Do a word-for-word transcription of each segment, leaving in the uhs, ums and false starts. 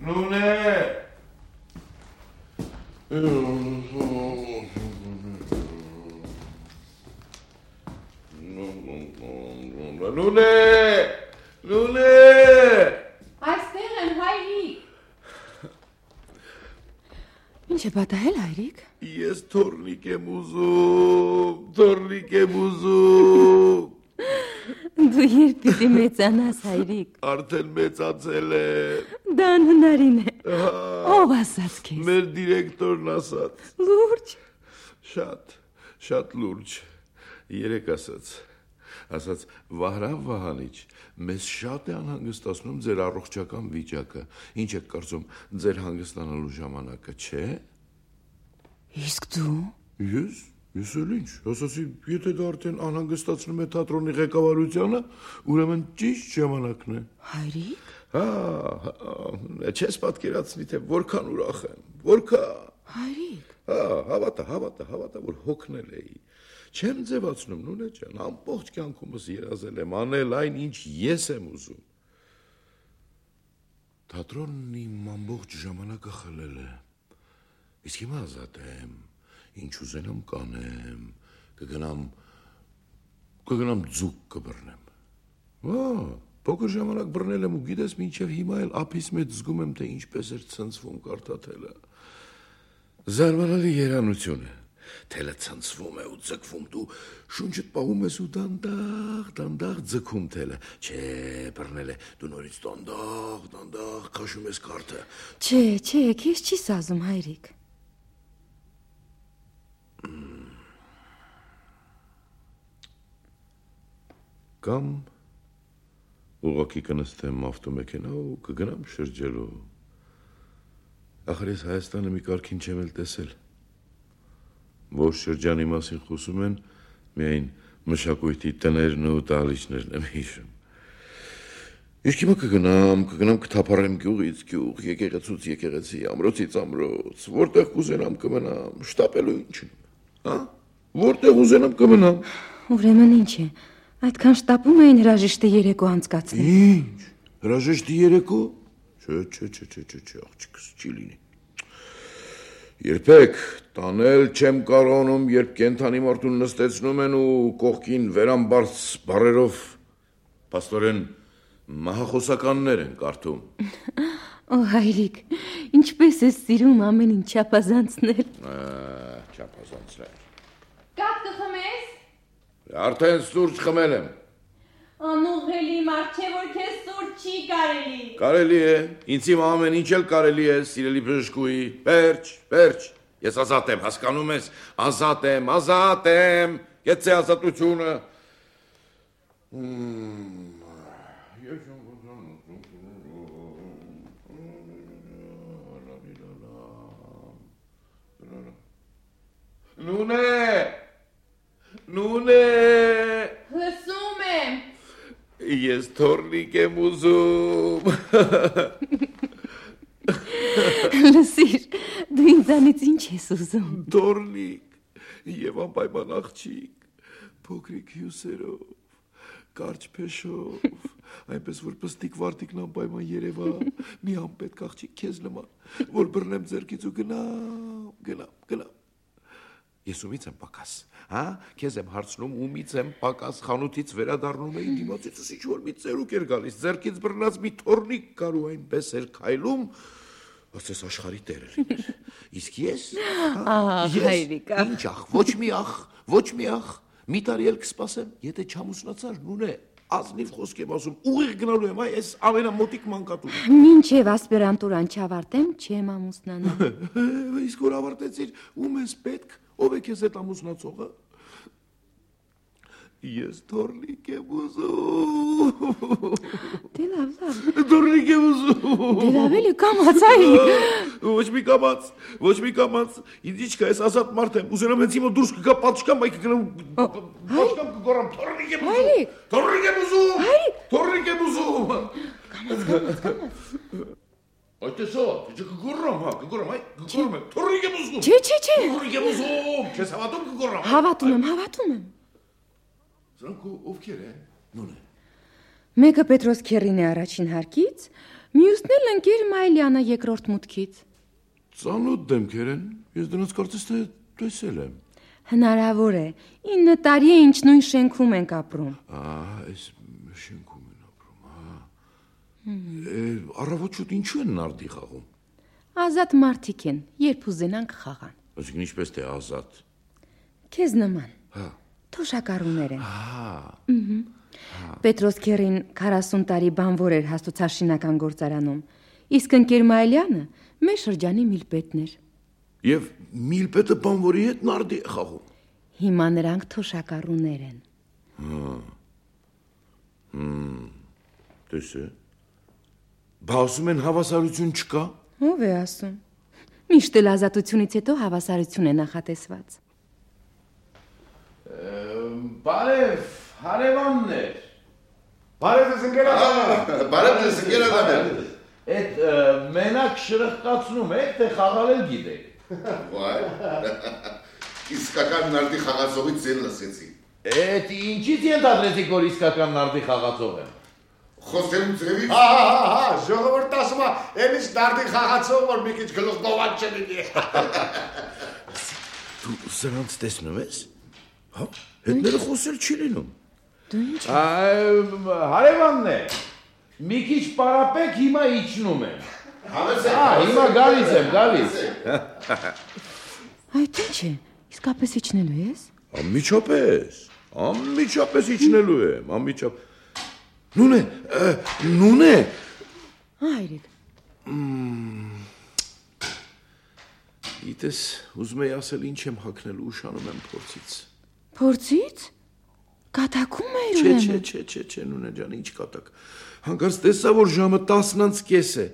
Նունե Նունե Նունե Այստեղ եմ, հայրիկ։ Ինչ է պատահել, հայրիկ։ Ես թորնիկ եմ ուզում, թորնիկ եմ ուզում։ Դու երբ պիտի մեծանաս, հայրիկ։ Արդեն մեծացել եմ։ Դա անհնարին է։ Ով ասաց քեզ։ Մեր դիրեկտորն ասաց։ Լուրջ։ Շատ, շատ լուրջ։ Երեք ասաց։ Ասաց Վահրամ Վահանիչ, մեզ շատ է անհանգստացնում ձեր առողջական վիճակը։ Ինչ եք կարծում, ձեր հանգստանալու ժամանակը չէ։ Իսկ դու։ Ես, ես էլ ինչ, ասացի, եթե դա արդեն անհանգստացնում է թատրոնի ղեկավարությանը, ուրեմն ճիշտ ժամանակն է։ Հայրիկ։ Հա, չես պատկերացնի, թե որքան ուրախ եմ, որքան։ Հայրիկ։ Հա, հավատա, հավատա, հավատա, որ հոգնել էի։ Չեմ ձևացնում, Նունե ջան, ամբողջ կյանքումս երազել եմ անել այն, ինչ ես եմ ուզում։ Թատրոնն իմ ամբողջ ժամանակը խլել է։ Իսկ հիմա ազատ եմ, ինչ ուզենամ կանեմ, կգնամ, կգնամ ձուկ կբռնեմ։ Հա, փոքր ժամանակ բռնել եմ ու գիտես մինչև հիմա էլ ափիս մեջ զգում եմ, թե ինչպես էր ցնցվում կարդաթելը։ Զարմանալի երանություն է։ Թելը ցնցվում է ու ձգվում, դու շունչդ պահում ես ու դանդաղ, դանդաղ ձգում թելը։ Չէ, բռնել է, դու նորից դանդաղ, դանդաղ քաշում ես կարդը։ Չէ, չէ, քեզ չի սազում, հայրիկ։ Կամ ուղղակի կնստեմ ավտոմեքենա ու կգնամ շրջելու։ Ախր ես Հայաստանը մի կարգին չեմ էլ տեսել։ Որ շրջանի մասին խոսում են, միայն մշակույթի տներն ու տալիչներն եմ հիշում։ Իսկ հիմա կգնամ, կգնամ կթափառեմ գյուղից գյուղ, եկեղեցուց եկեղեցի, ամրոցից ամրոց, որտեղ կուզենամ կմնամ, շտապելու ինչն, հա? Որտեղ ուզենամ կմնամ։ Ուրեմն ինչ է, այդքան շտապում էին հրաժեշտի երեկո անցկացնել։ Ինչ, հրաժեշտի երեկո։ Չէ, չէ, չէ, չէ, չէ, չէ, աղջիկս չի լինի։ Երբեք տանել չեմ կարողանում, երբ կենթանի մարդուն նստեցնում են ու կողքին վերամբարձ բառերով փաստորեն մահախոսականներ են կարդում։ Օ, հայրիկ, ինչպես ես սիրում ամեն ինչ չափազանցնել։ Չափազանցնել։ Կապ կխմես։ Արդեն սուրճ խմել եմ։ Անուղելի մարդ չէ, որ քեզ սուրճ չի կարելի։ Կարելի է, ինձ իմ ամեն ինչ էլ կարելի է, սիրելի բժշկուհի, վերջ, վերջ, ես ազատ եմ, հասկանում ես, ազատ եմ, ազատ եմ, գեցե ազատությունը։ Նունե, Նունե, Լսում եմ։ Ես թորնիկ եմ ուզում։ Լսիր, դու ինձանից ինչ ես ուզում։ Թորնիկ և անպայման աղջիկ, փոքրիկ հյուսերով, կարճ փեշով, այնպես որ պստիկ վարտիկն անպայման երևա, մի անպետք աղջիկ քեզ նման, որ բռնեմ ձեռքից ու գնամ, գնամ, գնամ։ Ես ումից եմ պակաս, հա, քեզ եմ հարցնում, ումից եմ պակաս, խանութից վերադառնում էի դիմացից, ինչ-որ մի ծերուկ էր գալիս, ձեռքից բռնած մի թորնիկ կար ու այնպես էր քայլում, ասես աշխարհի տերը լիներ։ Իսկ ես, հայրիկ, ինչ ախ, ոչ մի ախ, ոչ մի ախ, մի տարի էլ կսպասեմ, եթե չամուսնացար, Նունե, ազնիվ խոսք եմ ասում, ուղիղ գնալու եմ, այ այս ամենամոտիկ մանկատուն։ Մինչև ասպիրանտուրան չավարտեմ, չեմ ամուսնանա։ Իսկ որ ավարտեցիր, ում ես պետք, ով է քեզ հետ ամուսնացողը։ Ես թորնիկ եմ ուզում։ Դե լավ, լավ։ Թորնիկ եմ ուզում։ Դե լավ էլի կամաց, հայրիկ։ Ոչ մի կամաց, ոչ մի կամաց, ինձ ինչ կա, ես ազատ մարդ եմ, ուզենամ հենց հիմա դուրս կգա պատշկամ, այ կգնամ, պատշկամ կգորամ, թորնիկ եմ ուզում, թորնիկ եմ ուզում, թորնիկ եմ ուզում։ Կամաց, կամաց, կամաց։ Այդ տեսա, իջը կգորամ, հա, կգորամ, այ, կգորամ եմ, թորնիկ եմ ուզում։ Չէ, չէ, չէ։ Թորնիկ եմ ուզում, չես հավատում կգորամ։ Հավատում եմ, հավատում եմ։ Սրանք ովքեր են, Նունե։ Մեկը Պետրոս Քերին է առաջին հարկից, Մյուսն էլ ընկեր Մայլյանը երկրորդ մուտքից։ Ծանոթ դեմքեր են, ես դրանց կարծես թե տեսել եմ։ Հնարավոր է, ինը տարի է ինչ նույն շենքում ենք ապրում։ Ահա, այս շենքում են ապրում, հա։ Առավոտ շուտ ինչու են նարդի խաղում։ Ազատ մարդիկ են, երբ ուզենան կխաղան։ Այսինքն ինչպես թե ազատ։ Քեզ նման։ Հա։ Թոշակառուներ են։ Հա։ Պետրոս Քերին քառասուն տարի բանվոր էր հաստոցաշինական գործարանում, իսկ ընկեր Մայլյանը մեր շրջանի միլպետն էր։ Եվ միլպետը բանվորի հետ նարդի է խաղում։ Հիմա նրանք թոշակառուներ են։ Հա։ Հմ։ Տեսե։ Բա ասում են հավասարություն չկա։ Ո՞վ է ասում։ Միշտ էլ ազատությունից հետո հավասարություն է նախատեսված։ Բարև, հարևաններ։ Բարև ձեզ ընկերատաներ։ Բարև ձեզ ընկերատաներ։ Այդ մենակ շրխկացնում եք, թե խաղալ էլ գիտեք։ Վայ, իսկական նարդի խաղացողից ձեն լսեցի։ Էդ ինչից ենթադրեցիք, որ իսկական նարդի խաղացող եմ։ Խոսելու ձևից։ Հա, հա, հա, ժողովուրդ ասում է, էմից նարդի խաղացող, որ մի քիչ գլուխ գովան չլինի։ Դու սրանց տեսնում ես։ Հա, հետները խոսել չի լինում։ Դու ինչ։ Հարևաններ, մի քիչ պարապեք, հիմա իջնում եմ։ Համեցեք, Ա, հիմա գալիս եմ, գալիս։ Այդ ինչ է, իսկապես իջնելու ես։ Անմիջապես, անմիջապես իջնելու եմ, անմիջապես։ Նուն է, նուն է։ Հայրիկ։ Գիտես, ուզում եի ասել ինչ եմ հագնելու, ուշանում եմ փորձից։ Փորձից։ Կատակում է Չէ, ուրեմն։ չէ, չէ, չէ, չէ, նունե ջան, ինչ կատակ։ Հանկարծ տեսա, որ ժամը տասնից կես է։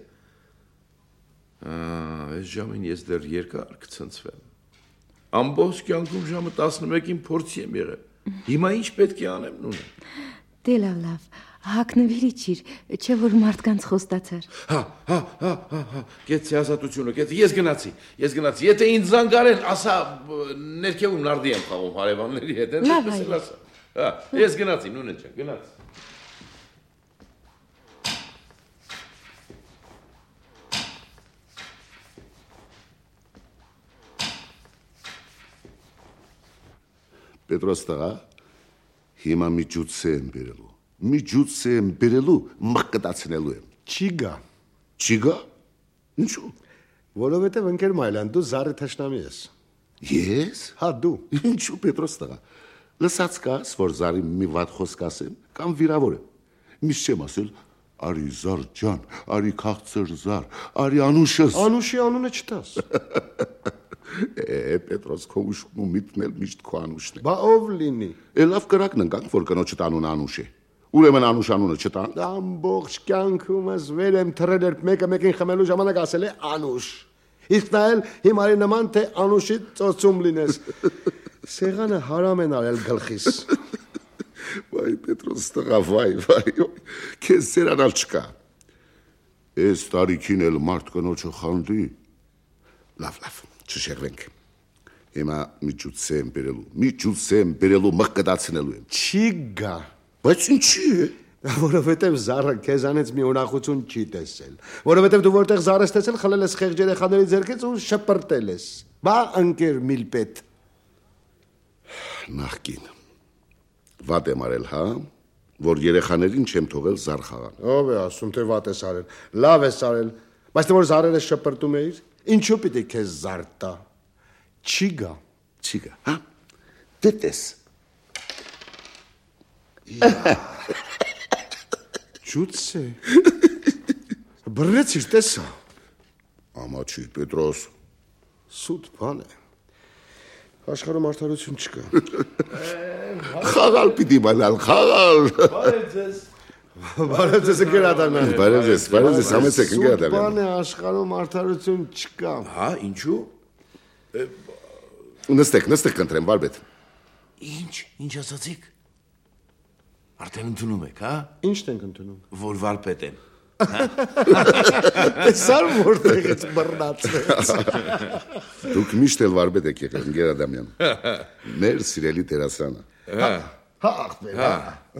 Այս ժամին ես դեռ երկար կցնցվեմ։ Ամբողջ կյանքում ժամը տասնմեկին փորձի եմ եղել։ Հիմա ինչ պետք է անեմ, նունե։ Դե լավ, լավ, հակնվիր իջիր, չէ որ մարդկանց խոստացար։ Հա, հա, հա, հա, հա, կեցի ազատությունը, կեցի, ես գնացի, ես գնացի, եթե ինձ զանգարեն, ասա, ներքևում նարդի եմ խաղում հարևանների հետ, Լավ, այդպես էլ հայրիկ։ ասա։ Հա, ես գնացի, նունե ջան, գնացի։ Պետրոս տղա, հիմա մի ջուծե եմ բերելու, մի ջուծե եմ բերելու, մղկտացնելու եմ։ Չի գա, Չի գա։ Ինչու։ որովհետև ընկեր Մայլյան, դու զառի թշնամի ես։ Ես։ Հա, դու։ Ինչու Պետրոս տղա։ Լսած կաս, որ զարի մի վատ խոսք ասեմ, կամ վիրավոր եմ։ Միշտ չեմ ասել, արի զար ջան, արի քաղցր զար, արի անուշս։ Անուշի անունը չտաս։ Է, Պետրոս քո ուշքն ու միտքն էլ միշտ քո անուշն է։ Բա ով լինի։ Է լավ կրակն ընկանք, որ կնոջդ անունը անուշ է։ Ուրեմն անուշ անունը չտան։ Ամբողջ կյանքումս վեր եմ թռել, երբ մեկը մեկին խմելու ժամանակ ասել է անուշ։ Իսկ նա էլ հիմարի նման թե անուշի ծոցում լինես։ Սեղանը հարամ են արել գլխիս։ Վայ, Պետրոս տղա, վայ, վայ, քեզ սերանալ չկա։ Այս տարիքին էլ մարդ կնոջը խանդի։ Լավ, լավ, չշեղվենք։ Հիմա մի ջուծե եմ բերելու, մի ջուծե եմ բերելու, մղկտացնելու եմ։ Չի գա։ Բայց ինչի է։ Որովհետև զառը քեզանից մի ուրախություն չի տեսել։ Որովհետև դու որտեղ զառ ես տեսել, խլել ես խեղճ երեխաների ձեռքից ու շպրտել ես։ Բա ընկեր միլպետ։ Նախկին։ Վատ եմ արել, հա, որ երեխաներին չեմ թողել զար խաղան։ Ով է ասում, թե վատ ես արել։ Լավ ես արել։ Բայց թե որ զառերը շպրտում էիր, ինչու պիտի քեզ զար տա։ Չի գա։ Չի գա, հա։ Դե տես։ Ջուծե։ Բռնեցիր, տեսա։ Ամաչի, Պետրոս։ Սուտ բան է։ Աշխարհում արդարություն չկա։ Խաղալ պիտի բանալ, խաղալ։ Բարև ձեզ։ Բարև ձեզ ընկերատաներ։ Բարև ձեզ, բարև ձեզ, համեցեք Սուտ ընկերատաներ։ բան է, աշխարհում արդարություն չկա։ Հա, ինչու։ Նստեք, նստեք կընտրեմ, վարպետ։ Ինչ, ինչ ասացիք։ Արդեն ընդունում եք, հա, Ի՞նչն ենք ընդունում։ որ վարպետ եմ։ Տեսար որտեղից բռնացրեց։ Դուք միշտ էլ վարպետ եք եղել, ընկեր Ադամյան։ Մեր սիրելի տերասանը։ Հա, ախպեր, հա։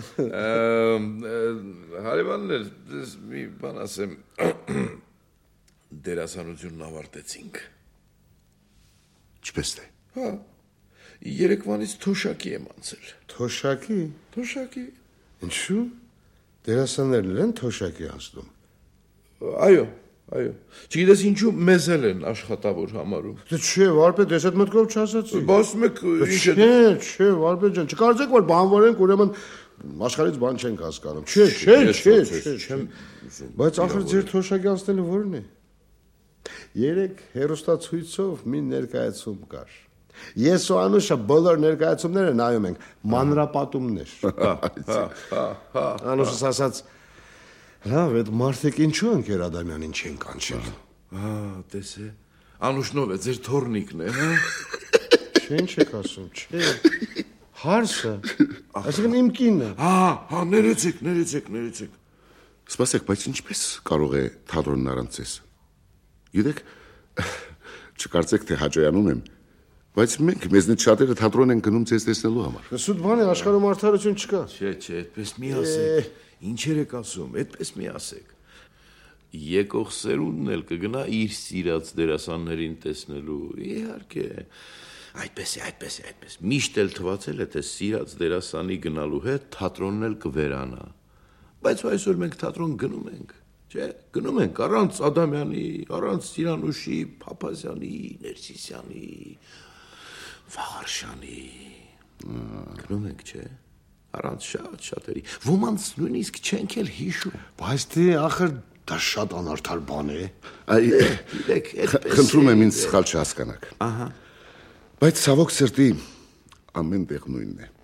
Հարևաններ, դες մի բան ասեմ, դերասանությունն ավարտեցինք։ Չպես թե։ Հա, երեկվանից թոշակի եմ անցել։ Թոշակի։ Թոշակի։ Ինչու՞։ Դերասաններն են թոշակի անցնում։ Այո, այո։ Չգիտես ինչու մեզ էլ են աշխատավոր համարում։ Դե չէ, վարպետ, ես այդ մտքով չասացի։ Բայց մեկ ինչ է։ Չէ, չէ, վարպետ ջան, չկարծեք, որ բանվոր ենք, ուրեմն աշխարհից բան չենք հասկանում։ Չէ, չէ, չէ, չէ։ Բայց ախր ձեր թոշակի անցնելը ո՞րն է։ Երեք հերոստացույցով մի ներկայացում կար։ Ես ու Անուշը բոլոր ներկայացումները նայում ենք, մանրապատումներ։ Անուշս ասաց. «Լավ, այդ մարդիկ ինչու են Կերադամյանին չեն կանչել»։ Հա, տեսե։ Անուշնով է, ձեր թորնիկն է, հա։ Չէ, ինչ եք ասում, չէ։ Հարսը, այսինքն իմ կինը։ Հա, հա, ներեցեք, ներեցեք, ներեցեք։ Սպասեք, բայց ինչպես կարող է թատրոնն առանց ձեզ։ Գիտեք, չկարծեք թե հաջողանում եմ, բայց մենք մեզնից շատերը թատրոն են գնում ձեզ տեսնելու համար։ Սուտ բան է, աշխարհում արդարություն չկա։ Չէ, չէ, այդպես մի ասեք։ Ինչեր եք ասում, այդպես մի ասեք։ Եկող սերունդն էլ կգնա իր սիրած դերասաններին տեսնելու, իհարկե։ Այդպես է, այդպես է, այդպես։ Միշտ էլ թվացել է, թե սիրած դերասանի գնալու հետ թատրոնն էլ կվերանա։ Բայց այսօր մենք թատրոն գնում ենք, չէ՞, գնում ենք առանց Ադամյանի, առանց Սիրանուշի, Փափազյանի, Ներսիսյանի, Վաղարշյանի։ Գնում ենք, չէ՞։ Առանց շատ շատերի, ոմանց նույնիսկ չենք էլ հիշում։ Բայց դե ախր դա շատ անարդար բան է։ Այ, Գիտեք, այդպես։ խնդրում եմ ինձ սխալ չհասկանաք։ Ահա։ Բայց ցավոք սրտի ամեն տեղ նույնն է։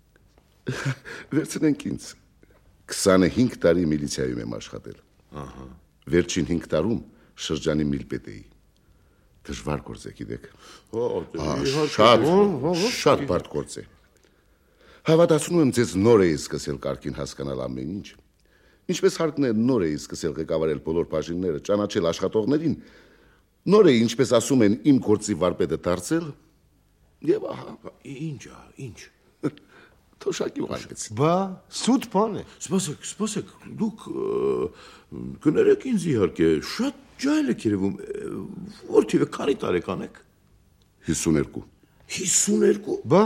Վերցնենք ինձ։ քսանհինգ տարի միլիցիայում եմ աշխատել։ Ահա։ Վերջին հինգ տարում շրջանի միլպետ էի։ Դժվար գործ է, գիտեք։ Հա, Շատ, շատ բարդ գործ է։ Հավատացնում եմ ձեզ նոր էի սկսել կարգին հասկանալ ամեն ինչ։ Ինչպես հարկն է նոր էի սկսել ղեկավարել բոլոր բաժինները, ճանաչել աշխատողներին, նոր էի, ինչպես ասում են, իմ գործի վարպետը դարձել, եւ ահա, ինչ, ինչ։ թոշակի վարպետ։ Բա, սուտ բան է։ Սպասեք, սպասեք, դուք կներեք ինձ իհարկե, շատ ջահել եք երևում, որ թիվը քանի տարեկան եք։ հիսուներկու։ հիսուներկու։ Բա,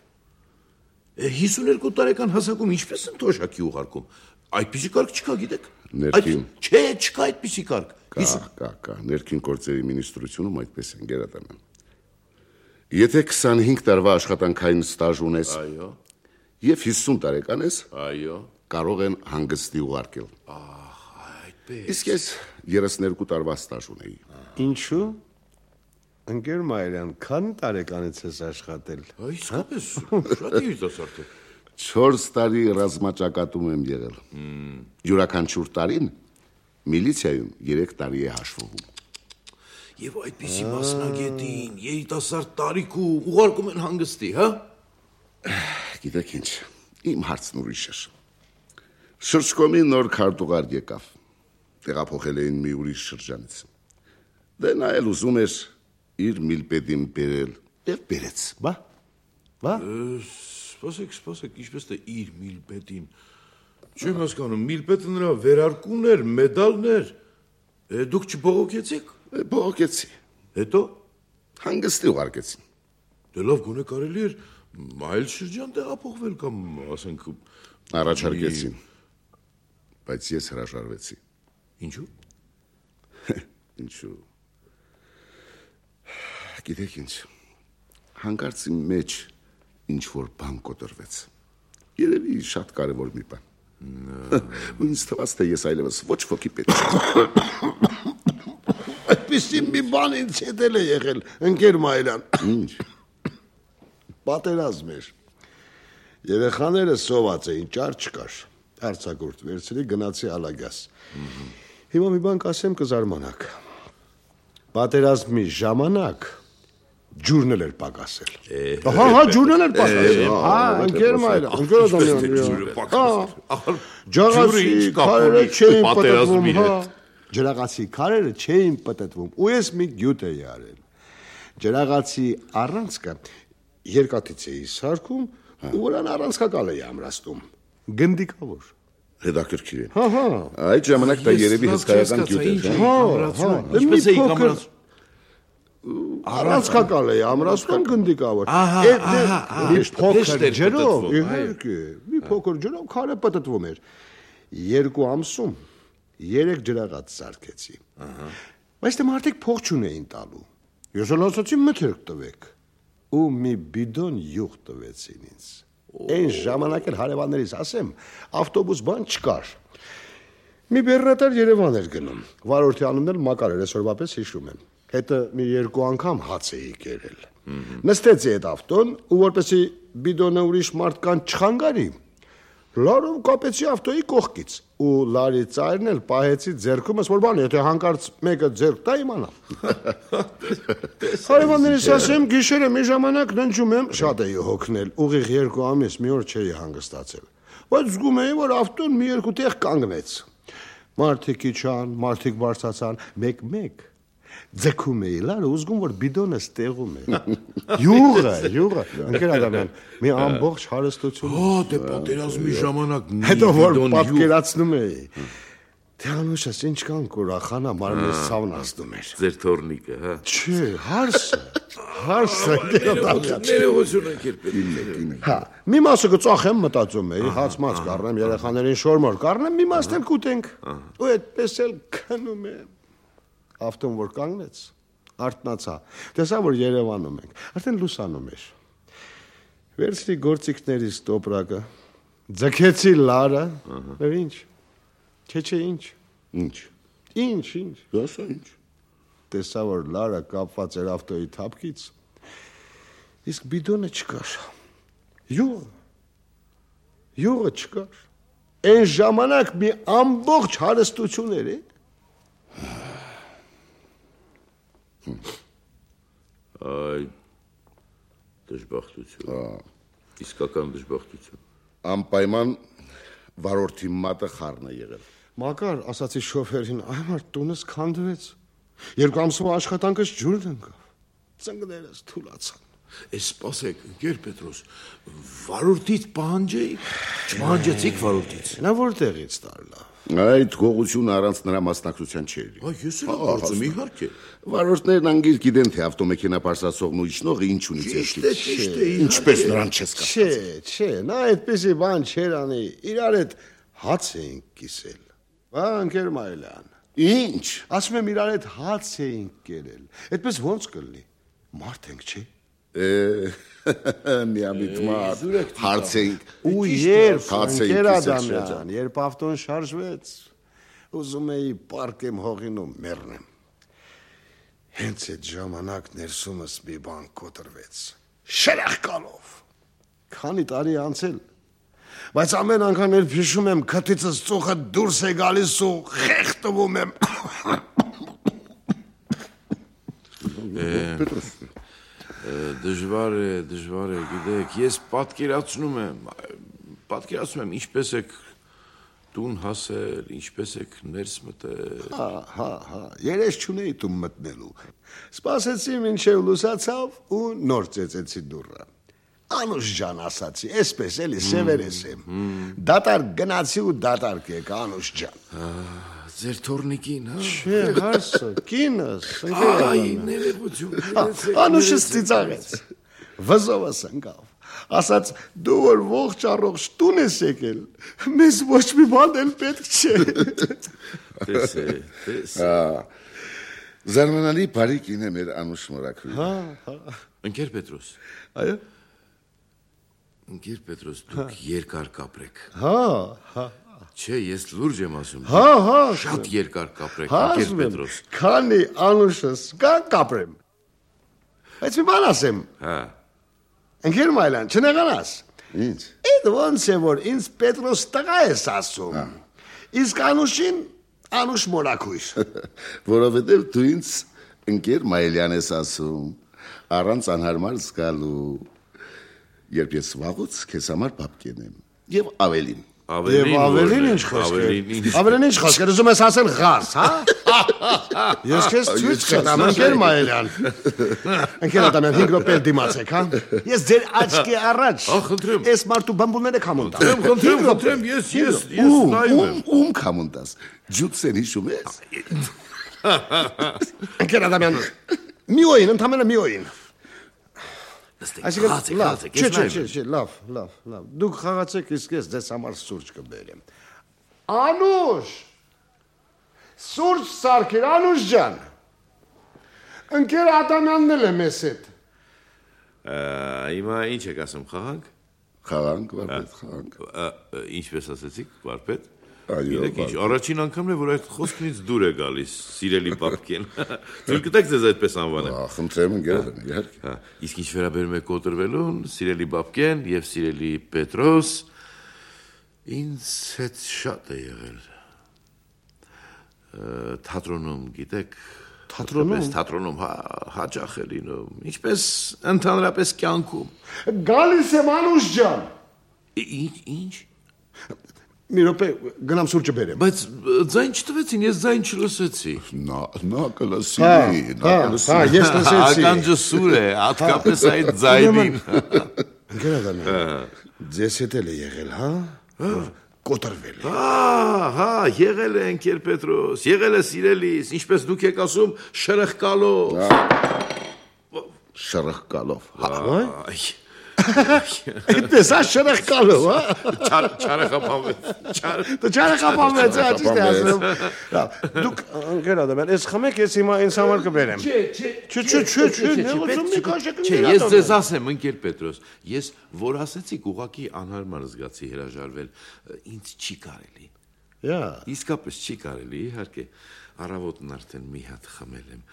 հիսուներկու տարեկան հասակում ինչպես են թոշակի ուղարկում։ Այդպիսի կարգ չկա, գիտեք։ Ներքին։ Չէ, չկա այդպիսի կարգ։ Կա, կա, կա, ներքին գործերի մինիստրությունում այդպես են Գերադաման։ Եթե քսանհինգ տարվա աշխատանքային ստաժ ունես, Այո, եւ հիսուն տարեկան ես, այո։ կարող են հանգստի ուղարկել։ Ահ, այդպես։ Իսկ ես երեսներկու տարվա ստաժ ունեի։ ինչու։ Ընկեր Մայրյան, քանի տարեկանից ես աշխատել։ Իսկապես, շատ երիտասարդ եք։ չորս տարի ռազմաճակատում եմ եղել։ Յուրաքանչյուր տարին միլիցիայում երեք տարի է հաշվվում։ Եվ այդպիսի մասնագետին, երիտասարդ տարիքում ուղարկում են հանգստի, հա։ Գիտեք ինչ, իմ հարցն ուրիշ էր։ Շրջկոմի նոր քարտուղար եկավ։ Տեղափոխել էին մի ուրիշ շրջանից։ Դե նա էլ ուզում էր իր միլպետին բերել եւ բերեց։ Բա, բա։ Սպասեք, սպասեք, ինչպես թե իր միլպետին։ Չեմ հասկանում, միլպետը նրա վերարկուներ, մեդալներ։ Դուք չբողոքեցիք։ Բողոքեցի։ Հետո Հանգստի ուղարկեցին։ դե լավ գոնե կարելի էր այլ շրջան տեղափոխվել կամ ասենք Առաջարկեցին, բայց ես հրաժարվեցի։ Ինչու։ Ինչու։ Գիտեք ինչ, հանկարծ իմ մեջ ինչ որ բան կոտրվեց։ Երևի շատ կարևոր մի բան։ Ու ինձ թվաց, թե ես այլևս ոչ ոքի պետք չեմ։ Այդպիսի մի բան ինձ հետ էլ է եղել, ընկեր Մայրյան։ Ինչ։ Պատերազմ էր։ Երեխաները սոված էին, ճար չկար։ Արձակուրդ վերցրի, գնացի Ալագաս։ Հիմա մի բան կասեմ կզարմանաք։ Պատերազմի ժամանակ ջուրն էլ էր պակասել։ Հա, հա, ջուրն էլ էր պակասել։ Հա, ընկեր Մայրյան, ընկեր Ադամյան։ Ջրաղացի քարերը չէին պատտվում, հա։ Ջրաղացի քարերը չէին պատտվում, ու ես մի գյուտ էի արել։ Ջրաղացի առանցքը երկաթից էի սարքում, Ուրան առանցքակալ է ամրաստում։ Գնդիկավոր։ Հետաքրքիր է։ Հա, հա։ Այդ ժամանակ դա երևի հսկայական գյուտ էր։ Հա, հա։ Ինչպես էի կամրած։ Առանցքակալ է ամրաստում գնդիկավոր։ Ահա, ահա, Մի փոքր հեշտ էր ջրով, պտտվում, իհարկե, մի փոքր ջրով քարը պտտվում էր։ Երկու ամսում երեք ջրաղաց սարքեցի։ Ահա։ Բայց դե մարդիկ փող չունեին տալու։ Ես էլ ասացի մթերք տվեք։ Ու մի բիդոն յուղ տվեցին ինձ։ Այն ժամանակ էլ հարևաններից ասեմ, ավտոբուս բան չկար։ Մի բեռնատար Երևան էր գնում։ Վարորդի անունն էլ Մակար էր, այսօրվա պես հիշում եմ։ Հետը մի երկու անգամ հաց էի կերել։ Նստեցի այդ ավտոն, ու որպեսի բիդոնը ուրիշ մարդկան չխանգարի, լարով կապեցի ավտոյի կողքից, ու լարի ծայրն էլ պահեցի ձեռքումս, որ բան, եթե հանկարծ մեկը ձեռք տա իմանամ։ Հարևաններից ասեմ, գիշերը մի ժամանակ ննջում եմ, շատ էի հոգնել, ուղիղ երկու ամիս մի օր չէի հանգստացել, բայց զգում էի, որ ավտոն մի երկու տեղ կանգնեց։ Մարդիկ իջան, մարդիկ բարձրացան, մեկ-մեկ ձգում էի լարը, ուզգում, որ բիդոնը ստեղում է։ Յուղը, յուղը, ընկեր Ադամյան, մի ամբողջ հարստություն։ Հա, դե պատերազմի ժամանակ մի Հետո որ բիդոն յուղ։ պատկերացնում էի։ Դե անուշս ինչքան կուրախանա մարմնես ցավն ազդում էր։ Ձեր թորնիկը, հա։ Չէ, հարսը, հարսը ընկեր Ադամյան։ Ներողություն ընկեր Պետրոս։ Հա, մի մասը կծախեմ մտածում էի, հաց-մաց կառնեմ, երեխաներին շորմոր կառնեմ, մի մասն էլ կուտենք։ Ու այդպես էլ քնում եմ։ Ավտոն որ կանգնեց, արթնացա, տեսա, որ Երևանում ենք, արդեն լուսանում էր։ Վերցրի գործիքներից տոպրակը, ձգեցի լարը, և ինչ, չէ չէ ինչ, Ինչ։ ինչ, ինչ, Դասա ինչ։ տեսա, որ լարը կապված էր ավտոյի թափքից, իսկ բիդոնը չկար, յուղը, յուղը չկար, այն ժամանակ մի ամբողջ հարստություն էր, է։ Այ դժբախտություն։ Իսկական դժբախտություն։ Անպայման վարորդի մատը խառն է եղել։ Մակար, ասացի շոֆերին, այմար տունս քանդվեց։ Երկու ամսվա աշխատանքս ջուրն ընկավ։ Ծնկներս թուլացան։ Էս սպասեք, ընկեր Պետրոս, վարորդից պահանջեի, չպահանջեցիք վարորդից։ Նա որտեղից տարլա։ Այդ գողությունը առանց նրա մասնակցության չէր։ Այ ես էլ գործում իհարկե։ Վարորդներն անգիր գիտեն, թե ավտոմեքենա պարսացողն ու իջնողը ինչ ունի Ճիշտ է, ձեռքից։ ճիշտ է։ Ինչպես նրան չես Չէ, կասկածել։ չէ, նա այդպեսի բան չեր անի, իրար հետ հաց էինք կիսել։ Բա ընկեր Մայլյան, Ինչ։ ասում եմ իրար հետ հաց էինք կերել։ Այդպես ոնց կլինի։ Մարդ ենք, չէ։ Միամիտ մարդ, հարց էինք։ Ու երբ հաց էինք ընկեր կիսել Ադամյան, շրջան։ երբ ավտոն շարժվեց, ուզում էի պարկեմ հողին ու մեռնեմ։ Հենց այդ ժամանակ ներսումս մի բան կոտրվեց, շրախ կալով։ Քանի տարի անցել, բայց ամեն անգամ երբ հիշում եմ քթիցս ծուխը դուրս է գալիս ու խեղդվում եմ։ Պետրոս, Դժվար է, դժվար է, գիտեք, ես պատկերացնում եմ, պատկերացնում եմ ինչպես եք տուն հասել, ինչպես եք ներս մտել։ Հա, հա, հա, երես չունեի տուն մտնելու։ Սպասեցի մինչև լուսացավ ու նոր ծեծեցի դուռը։ Անուշ ջան ասացի, այսպես էլի սևերես եմ։ Դատար գնացի ու դատար կեք, Անուշ ջան։ Ձեր թորնիկին, հա։ Չէ, հարսը, կինս, Այ, ներողություն։ Անուշս ծիծաղեց։ Վզովս ընկավ։ Ասաց, դու որ ողջ առողջ տուն ես եկել, մեզ ոչ մի բան էլ պետք չէ։ Տես է, տես։ զարմանալի բարի կին է մեր Անուշ Մորաքույրը։ Հա, հա։ Ընկեր Պետրոս, Այո։ ընկեր Պետրոս, դուք երկար կապրեք։ Հա, հա։ Չէ, ես լուրջ եմ ասում։ Հա, հա։ Շատ երկար կապրեք, Հա, ընկեր ասում եմ, Պետրոս։ քանի Անուշս կա կապրեմ։ Բայց մի բան ասեմ, Հա։ ընկեր Մայլյան, չնեղանաս։ Ինչ։ Այդ ոնց է որ ինձ Պետրոս տղա ես ասում։ Իսկ Անուշին Անուշ Մորաքույր։ Որովհետև դու ինձ ընկեր Մայլյան ես ասում, առանց անհարմար զգալու, երբ ես վաղուց քեզ համար պապ կենեմ, և ավելին, Ավելին ավելին ինչ խոսքեր։ Ավելին ինչ խոսքեր, ուզում ես ասել ղաս, հա։ Ես քեզ ցույց կտամ, ընկեր Մայելյան։ Ընկեր Ադամյան, հինգ րոպե դիմացեք, հա։ Ես ձեր աչքի առաջ։ Ախ, խնդրեմ։ Այս մարդու բամբուլները կամոն տամ։ Խնդրեմ, խնդրեմ, ես ես ես նայում եմ։ Ում կամոն տաս։ Ջուտսեն հիշում ես։ Ընկեր Ադամյան, մի օին, ընդամենը մի օին։ Խացեք, խացեք, Չէ, չէ, չէ, լավ, լավ, լավ։ Դուք խաղացեք, իսկ ես ձեզ համար սուրճ կբերեմ։ Անուշ։ Սուրճ սարքիր, Անուշ ջան։ Ընկեր Ադամյանն էլ է մեզ հետ։ Հիմա ինչ եք ասում, խաղանք։ Խաղանք, վարպետ, խաղանք։ Ինչպես ասեցիք, վարպետ։ Այո, առաջին անգամն է, որ այդ խոսքն ինձ դուր է գալիս, սիրելի պապկեն։ Թույլ կտեք ձեզ այդպես անվանեմ։ Խնդրեմ ընկերն, իհարկե։ Իսկ ինչ վերաբերում է կոտրվելուն, սիրելի պապկեն եւ սիրելի Պետրոս, ինձ հետ շատ է եղել։ Թատրոնում, գիտեք, Թատրոնում, թատրոնում հաճախ է լինում, ինչպես ընդհանրապես կյանքում։ Գալիս եմ Անուշ ջան։ Ինչ, ինչ։ Մի րոպե գնամ սուրճը բերեմ։ Բայց ձայն չտվեցին, ես ձայն չլսեցի։ Նա նա կլսի, Հա, նա հա, կլսի։ հա, ես լսեցի։ Ականջը սուր է, հատկապես այդ ձայնին։ Ընկեր Ադամյան, ձեզ հետ էլ է եղել, հա։ Կոտրվել է։ Հա, հա, եղել է ընկեր Պետրոս, եղել է սիրելիս, ինչպես դուք եք ասում, շրխկալով։ Շրխկալով։ Այ Այդպես է շրխկալով, հա։ Չար չարախապանվեց։ Չար Դու չարախապանվեց, հա, ճիշտ է ասում։ Լավ, դուք ընկեր Ադամյան, ես խմեք, ես հիմա ինձ համար կբերեմ։ Չէ, չէ, Չէ, չէ, չէ, չէ, նեղություն մի քաշեք։ Չէ, ես ձեզ ասեմ, ընկեր Պետրոս, ես որ ասեցիք ուղակի անհարմար զգացի հրաժարվել, ինձ չի կարելի։ Յա։ Իսկապես չի կարելի, իհարկե, առավոտն արդեն մի հատ խմել եմ։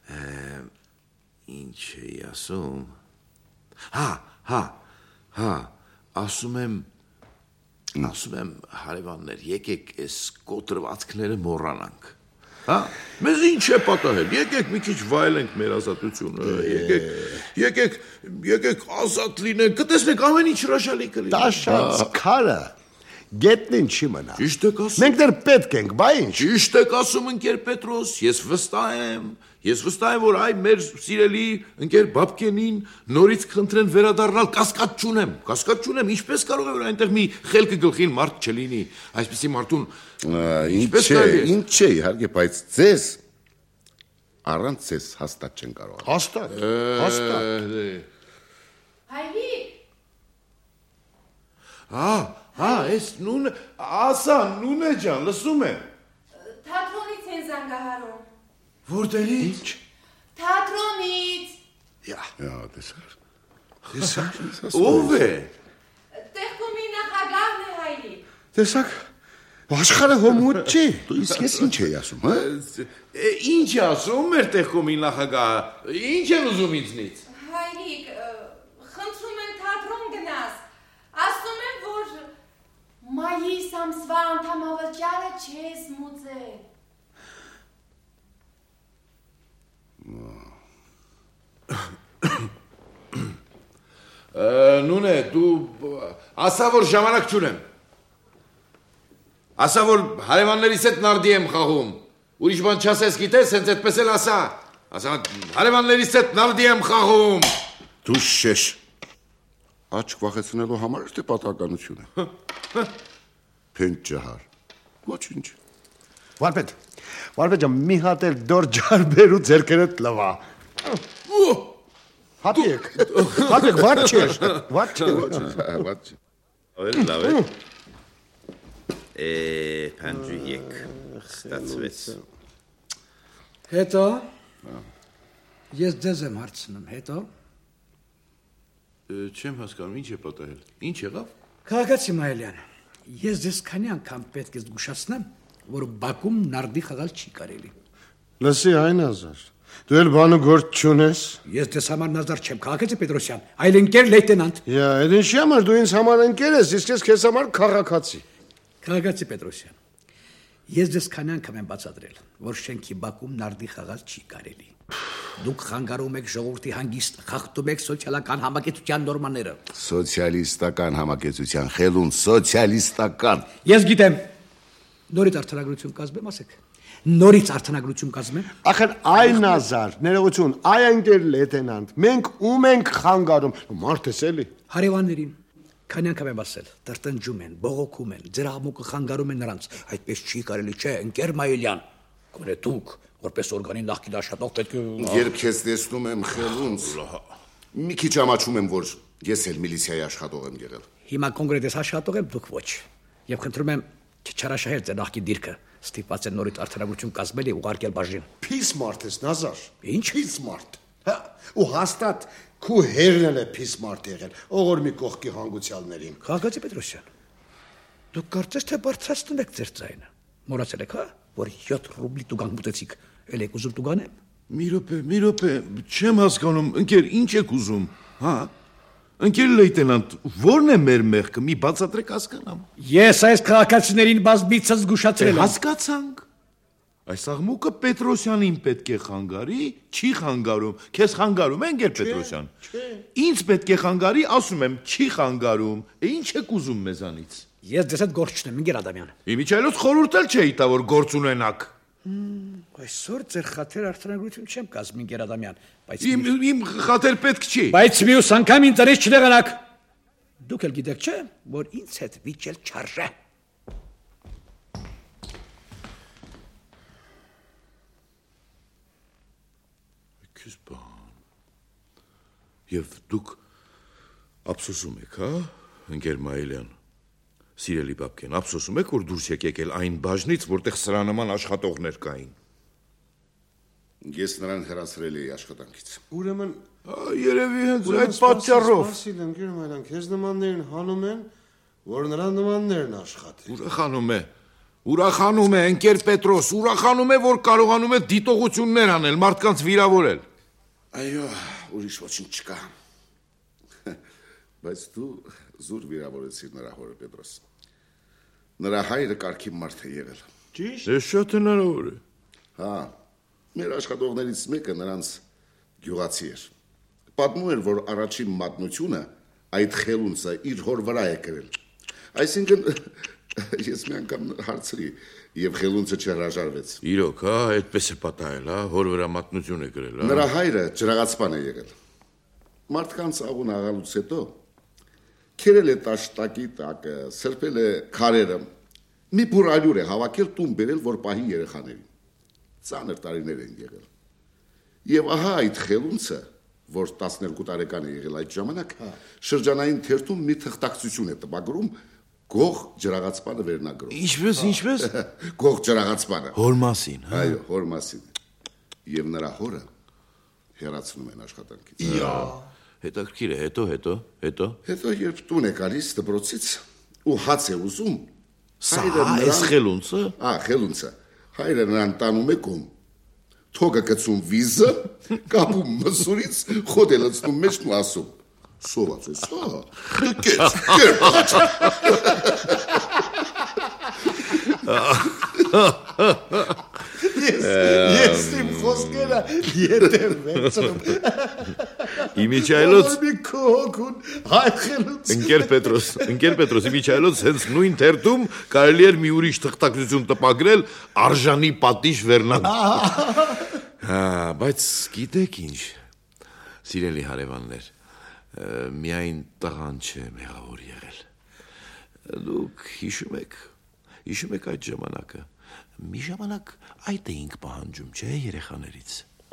Ինչ էի ասում։ Հա, հա, հա, ասում եմ, ասում եմ, հարևաններ, եկեք այս կոտրվածքները մոռանանք։ Հա, մեզ ինչ է պատահել, եկեք մի քիչ վայելենք մեր ազատությունը, եկեք, եկեք, եկեք ազատ լինենք, կտեսնեք ամեն ինչ հրաշալի կլինի։ Տաշած քարը գետնին չի մնա։ Ճիշտ եք ասում։ Մենք դեռ պետք ենք, բա ինչ։ Ճիշտ եք ասում, ընկեր Պետրոս, ես վստահ եմ, ես վստահ եմ, որ այ մեր սիրելի ընկեր Բաբկենին նորից կխնդրեն վերադառնալ, կասկած չունեմ, կասկած չունեմ, ինչպես կարող է որ այնտեղ մի խելքը գլխին մարդ չլինի, այսպեսի մարդուն Ինչ է, ինչ է, իհարկե, բայց ձեզ առանց ձեզ հաստատ չեն կարող։ Հաստատ, հաստատ։ Հայրիկ, Հա, հա, այս նուն, ասա, նունե ջան, լսում եմ։ թատրոնից են զանգահարում։ Որտեղից։ Թատրոնից։ Յա, Յա, տեսար։ Տեսար։ Ով է։ Տեղկոմի նախագահն է հայրիկ։ տեսակ, աշխարհը հոմուտ չի։ Դու իսկ ես ինչ էի ասում, հա։ Ինչ է ասում մեր տեղկոմի նախագահը։ Ինչ են ուզում ինձնից։ Հայրիկ, խնդրում են թատրոն գնաս։ Ասում են, որ մայիս ամսվա անդամավճարը չես մուծել։ Նունե, դու ասա որ ժամանակ չունեմ։ Ասա որ հարևաններիս հետ նարդի եմ խաղում։ Ուրիշ բան չասես գիտես, հենց այդպես էլ ասա։ Ասա հարևաններիս հետ նարդի եմ խաղում։ Դու շեշ։ Աչք վախեցնելու համար թե պատահականությունը։ Փենջ ջահար։ Ոչինչ։ Վարպետ, վարպետ ջան, մի հատ էլ դոր ջար բերու ձերքերդ լվա։ Հատիկ, հատիկ, վատ չէ, վատ չէ։ Ված։ Ավելի լավ է։ Է, պանջուհիկ, ստացվեց։ Հետո, ես ձեզ եմ հարցնում, հետո։ Չեմ հասկանում, ինչ է պատահել։ Ինչ եղավ։ Քաղաքացի Մայելյան, ես ձեզ քանի անգամ պետք է զգուշացնեմ, որ Բաքում նարդի խաղալ չի կարելի։ Լսի այն ազար, դու էլ բանը գործ չունես։ Ես ձեզ համար նազար չեմ, քաղաքացի Պետրոսյան, այլ ընկեր լեյտենանտ։ Յա, այդ ինչի համար դու ինձ համար ընկեր ես, իսկ ես քեզ համար քաղաքացի։ Քաղաքացի Պետրոսյան, ես ձեզ քանի անգամ եմ բացատրել, որ շենքի Բաքում նարդի խաղալ չի կարելի։ Դուք խանգարում եք ժողովրդի հանգիստ, խախտում եք սոցիալական համակեցության նորմաները։ Սոցիալիստական համակեցության խելուն, սոցիալիստական։ Ես գիտեմ։ Նորից արդյունագրություն կազմեմ, ասեք։ Նորից արդյունագրություն կազմեմ։ Ախր այ Նազար, ներողություն, այ ընկեր լեյտենանտ, մենք ում ենք խանգարում։ Մարդ ես էլի։ Հարևաններին քանի անգամ եմ ասել, տրտնջում են, բողոքում են, ձրամուկը խանգարում են նրանց։ Այդպես չի կարելի, չէ, ընկեր Մայիլյան։ Գոնե դուք, որպես օրգանի նախկին աշխատող պետք է Երբ քեզ տեսնում եմ խելունց, մի քիչ ամաչում եմ, որ ես էլ միլիցիայի աշխատող եմ եղել։ Հիմա կոնկրետ ես աշխատող եմ, դուք ոչ։ Եվ խնդրում եմ չչարաշահել ձեր նախկին դիրքը։ Ստիպված են նորից արդյունագրություն կազմել եւ ուղարկել բաժին։ Փիս մարդ ես, Նազար։ Ինչ փիս մարդ։ Հա, ու հաստատ քու հերն էլ է փիս մարդ եղել, ողոր մի կողքի հանգուցյալներին։ Խաղաղացի Պետրոսյան։ Դուք կարծես թե բարձրացնում եք ձեր ձայնը։ Մոռացել եք, հա, որ յոթ ռուբլի տուգանք մտեցիք։ Էլ եք ուզում տուգանեմ։ Մի րոպե, մի րոպե, չեմ հասկանում, ընկեր, ինչ եք ուզում, հա? Ընկեր լեյտենանտ, ո՞րն է մեր մեղքը, մի բացատրեք հասկանամ։ Ես այս քաղաքացիներին բազմիցս զգուշացրել եմ։ Հասկացանք։ Այս աղմուկը Պետրոսյանին պետք է խանգարի, չի խանգարում։ Քեզ խանգարում է, ընկեր Պետրոսյան։ Ինձ պետք է խանգարի, ասում եմ, չի խանգարում։ Է ինչ եք ուզում մեզանից։ Ես ձեզ հետ գործ չունեմ, ընկեր Ադամյան։ Իմիջայլոց խորհուրդ էլ չէի տա, որ գործ ունենաք։ Այսօր ձեր խաթեր արդյունագրություն չեմ կազմում, ընկեր Ադամյան, բայց Իմ իմ խաթեր պետք չի։ Բայց մյուս անգամ ինձ արես չդեղանաք։ Դուք էլ գիտեք, չէ, որ ինձ հետ վիճել չարժե։ Քեզ բան։ Եվ դուք ափսոսում եք, հա, ընկեր Մայիլյան։ Սիրելի բաբկեն, ափսոսում եք, որ դուրս եկեք էլ այն բաժնից, որտեղ սրանման աշխատողներ կային։ Ես նրան հեռացրել էի աշխատանքից։ Ուրեմն Երևի հենց այդ պատճառով։ Սպասիլ ընկեր Մայիլյան, քեզ նմաններին հանում են, որ նրան նմաններն աշխատեն։ Ուրախանում է։ Ուրախանում է, ընկեր Պետրոս, ուրախանում է, որ կարողանում է դիտողություններ անել, մարդկանց վիրավորել։ Այո, ուրիշ ոչինչ չկա։ Բայց դու զուր վիրավորեցիր նրա հորը, Պետրոս։ Նրա հայրը կարգի մարդ է եղել։ Ճիշտ։ Ես շատ հնարավոր է։ Հա, մեր աշխատողներից մեկը նրանց գյուղացի էր։ Պատմում էր, որ առաջին մատնությունը այդ խելունցը իր հոր վրա է կրել։ Այսինքն ես մի անգամ հարցրի եւ խելունցը չհրաժարվեց։ Իրոք, հա, այդպես է պատահել, հա, հոր վրա մատնություն է գրել, հա։ Նրա հայրը ջրաղացպան է եղել։ Մարդկանց աղուն աղալուց հետո քերել է տաշտակի տակը, սրբել է քարերը, մի բուր ալյուր է հավաքել տուն բերել, որ պահի երեխաներին։ Ծանր տարիներ են եղել։ Եվ ահա այդ խելունցը, որ տասներկու տարեկան է եղել այդ ժամանակ, շրջանային թերթում մի թղթակցություն է տպագրում գող ջրաղացպանը վերնագրում։ Ինչպես, ինչպես։ Գող ջրաղացպանը։ Հոր մասին, հա։ Այո, հոր մասին։ Եվ նրա հորը հեռացնում են աշխատանքից։ Իա։ Հետաքրքիր է, հետո, հետո, հետո։ Հետո երբ տուն է գալիս դպրոցից ու հաց է ուզում, Սա այս խելունցը։ Ա, խելունցը։ Հայրը նրան տանում է կում։ Թոգը գցում վիզը, կապում մսուրից, խոտ է լցնում մեջն ու ասում. Սոված ես, հա, կես, Ես, ես իմ խոսքերը ետեր վերցնում։ Իմիջայլոց Մի քոհոքուն հայ խելուց։ Ընկեր Պետրոս, ընկեր Պետրոս, իմիջայլոց հենց նույն թերթում կարելի էր մի ուրիշ թղթակցություն տպագրել արժանի պատիժ վերնագրում։ Հա, բայց գիտեք ինչ, սիրելի հարևաններ, միայն տղան չէ մեղավոր եղել։ Դուք հիշում եք, հիշում եք այդ ժամանակը։ Մի ժամանակ այդ էինք պահանջում, չէ, երեխաներից։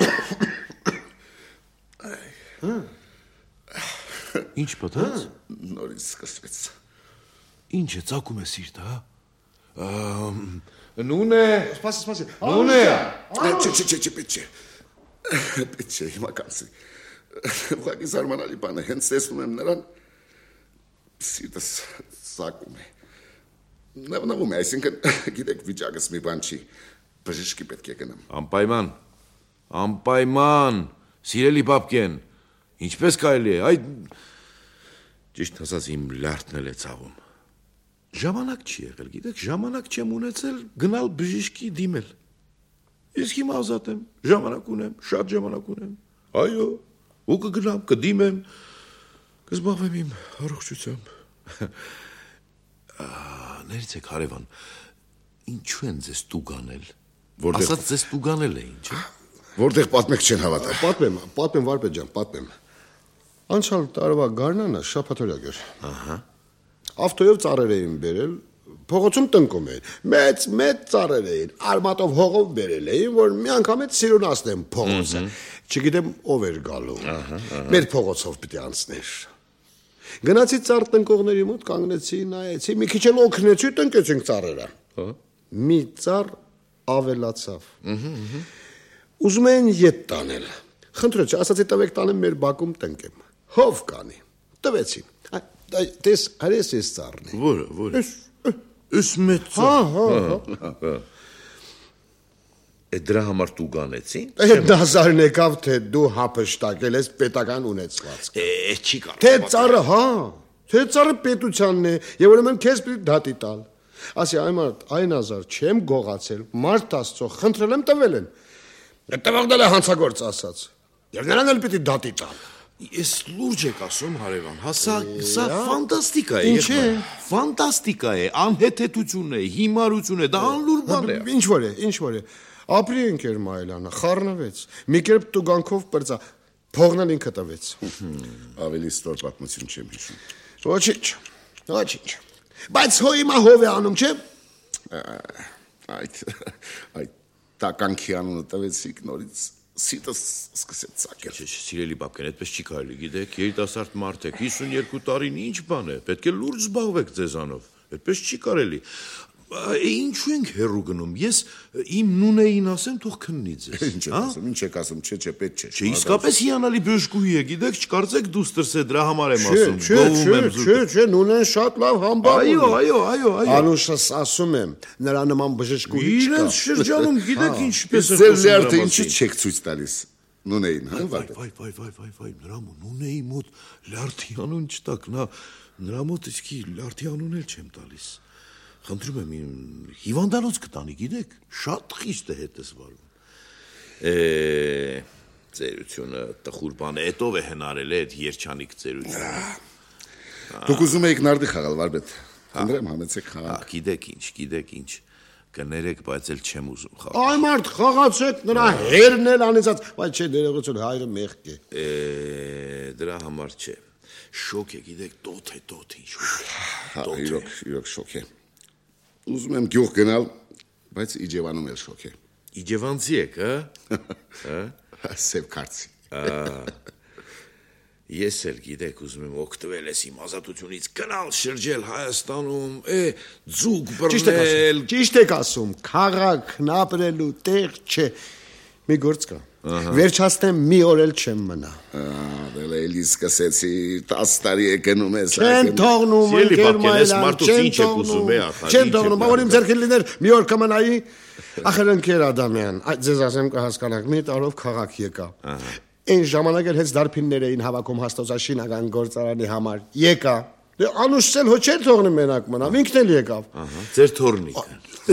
Ինչ պատած։ նորից սկսվեց։ Ինչ է, ծակում է սիրտը, հա։ Նուն է։ Սպասի, սպասի։ Նուն է։ Չէ, չէ, չէ, չէ, պետք չէ։ Պետք չէ, հիմա կանցի։ Ուղղակի զարմանալի բան է, հենց տեսնում եմ նրան, սիրտս ծակում է։ Նվնվում է, այսինքն, գիտեք, վիճակս մի բան չի, բժշկի պետք է գնամ։ Անպայման, անպայման, սիրելի բաբկեն, ինչպես կարելի է, այդ ճիշտ ասած իմ լարդն էլ է ցավում։ Ժամանակ չի եղել, գիտեք, ժամանակ չեմ ունեցել գնալ բժշկի դիմել։ Իսկ հիմա ազատ եմ, ժամանակ ունեմ, շատ ժամանակ ունեմ։ Այո, ու կգնամ, կդիմեմ, կզբաղվեմ իմ առողջությամբ։ Ներեցեք, հարևան, ինչու են ձեզ տուգանել։ Ասած ձեզ տուգանել էին, չէ՞։ Որտեղ պատմեք չեն հավատա։ Պատմեմ, պատմեմ Վարպետ ջան, պատմեմ։ Անցյալ տարվա գարնանը շաբաթօրյակ էր։ Ահա։ Ավտոյով ծառեր էին բերել, փողոցում տնկում էին։ Մեծ մեծ ծառեր էին, արմատով հողով բերել էին, որ մի անգամ էլ սիրունացնեն փողոցը։ Չգիտեմ ով էր գալու։ Մեր փողոցով պիտի անցներ։ Գնացի ծառ տնկողների մոտ, կանգնեցի, նայեցի, մի քիչ էլ օգնեցի, տնկեցինք ծառերը։ Մի ծառ ավելացավ։ Ուզում են ետ տանել։ Խնդրեցի, ասացի տվեք տանեմ մեր բակում տնկեմ։ Հով կանի։ Տվեցի։ Տես, արես էս ծառն է։ Որը, որը։ Էս մեծ ծառ։ Հա, հա, հա։ Է դրա համար տուգանեցին։ Այդ դասարն եկավ, թե դու հափշտակել ես պետական ունեցվածք։ Է, չի կարող։ Թե ծառը, հա, թե ծառը պետությանն է, եւ ուրեմն քեզ պիտի դատի տալ։ Ասի, այ մարդ, այն ազար չեմ գողացել, մարդ Աստծո, խնդրել եմ տվել են։ Տվաղդել է հանցագործ ասած։ Եվ նրան էլ պիտի դատի տալ։ Ես լուրջ եք ասում, հարևան, հա սա, սա ֆանտաստիկա է։ Ինչ է։ Ֆանտաստիկա է, անհեթեթություն է, հիմարություն է, դա անլուր բան է։ Ինչ որ է, ինչ որ է։ Ապրի ընկեր Մայլյանը, խառնվեց։ Մի կերպ տուգանքով բրծա, փողն էլ ինքը տվեց։ Ավելի ստոր պատմություն չեմ հիշում։ Ոչինչ, ոչինչ։ Բայց հո հիմա հով է անում, չէ՞։ Այդ այդ տականքի անունը տվեցիք նորից սիտս սկսեց ցակել։ Սիրելի բաբկեն, այդպես չի կարելի, գիտեք, երիտասարդ մարդ եք, հիսուներկու տարին ինչ բան է, պետք է լուրջ զբաղվեք ձեզանով, այդպես չի կարելի։ Ինչու ենք հեռու գնում, ես իմ նունեին ասեմ, թող քննի ձեզ։ Ինչ եք ասում, ինչ եք ասում, չէ, չէ, պետք չէ։ Չէ, իսկապես հիանալի բժշկուհի է, գիտեք, չկարծեք դուս տրս է դրա համար եմ Չէ, ասում, չէ, չէ, չէ, նունեն շատ լավ համբավ ունի։ Այո, այո, այո, այո։ Անուշս ասում եմ, նրա նման բժշկուհի չկա։ Իրենց շրջանում գիտեք ինչպես է Ձեր լյարդը ինչի չեք ցույց տալիս։ Նունեին, հա, Վայ, վայ, վայ, վայ, վայ, վայ, նրա մոտ նունեի մոտ լյարդի անուն չտակ, նա նրա մոտ իսկի լյարդի անուն էլ չեմ տալիս։ Խնդրում եմ հիվանդանոց կտանի, գիտեք, շատ խիստ է հետս վարում։ Ծերությունը տխուր բան է, էտով է հնարել է այդ երջանիկ ծերությունը։ Դուք ուզում եք նարդի խաղալ, Վարպետ։ Խնդրեմ, համեցեք խաղանք։ Գիտեք ինչ, գիտեք ինչ, կներեք, բայց էլ չեմ ուզում խաղալ։ Այ մարդ խաղացեք, նրա հերն էլ անեցած, բայց չէ, ներողություն, հայրը մեղք է։ Դրա համար չէ։ Շոկ է, գիտեք, տոթ է, տոթ է, շոկ է։ Հա, իրոք, իրոք շոկ է։ Ուզում եմ գյուղ գնալ, բայց Իջևանում էլ շոկ է։ Իջևանցի եք, հա։ Սև քարցի։ Ես էլ գիտեք, ուզում եմ օգտվել ես իմ ազատությունից, գնալ շրջել Հայաստանում, է, ձուկ բռնել։ Ճիշտ եք ասում, քաղաքն ապրելու տեղ չէ։ Մի գործ կա։ Վերջացնեմ մի օր էլ չեմ մնա։ Դե էլի սկսեցի տասը տարի է գնում ես։ Չեն թողնում, ընկեր Մայլյան, չեն թողնում։ Չեն թողնում, բա որ իմ ձեռքին լիներ մի օր կմնայի։ Ախր ընկեր Ադամյան, ձեզ ասեմ կհասկանաք, մի տարով քաղաք եկա։ Այն ժամանակ էլ հենց դարբիններ էին հավաքում հաստոցաշինական գործարանի համար։ Եկա։ Դե անուշս էլ հո չեն թողնում մենակ մնամ, ինքն էլ եկավ։ Ձեր թորնիկը։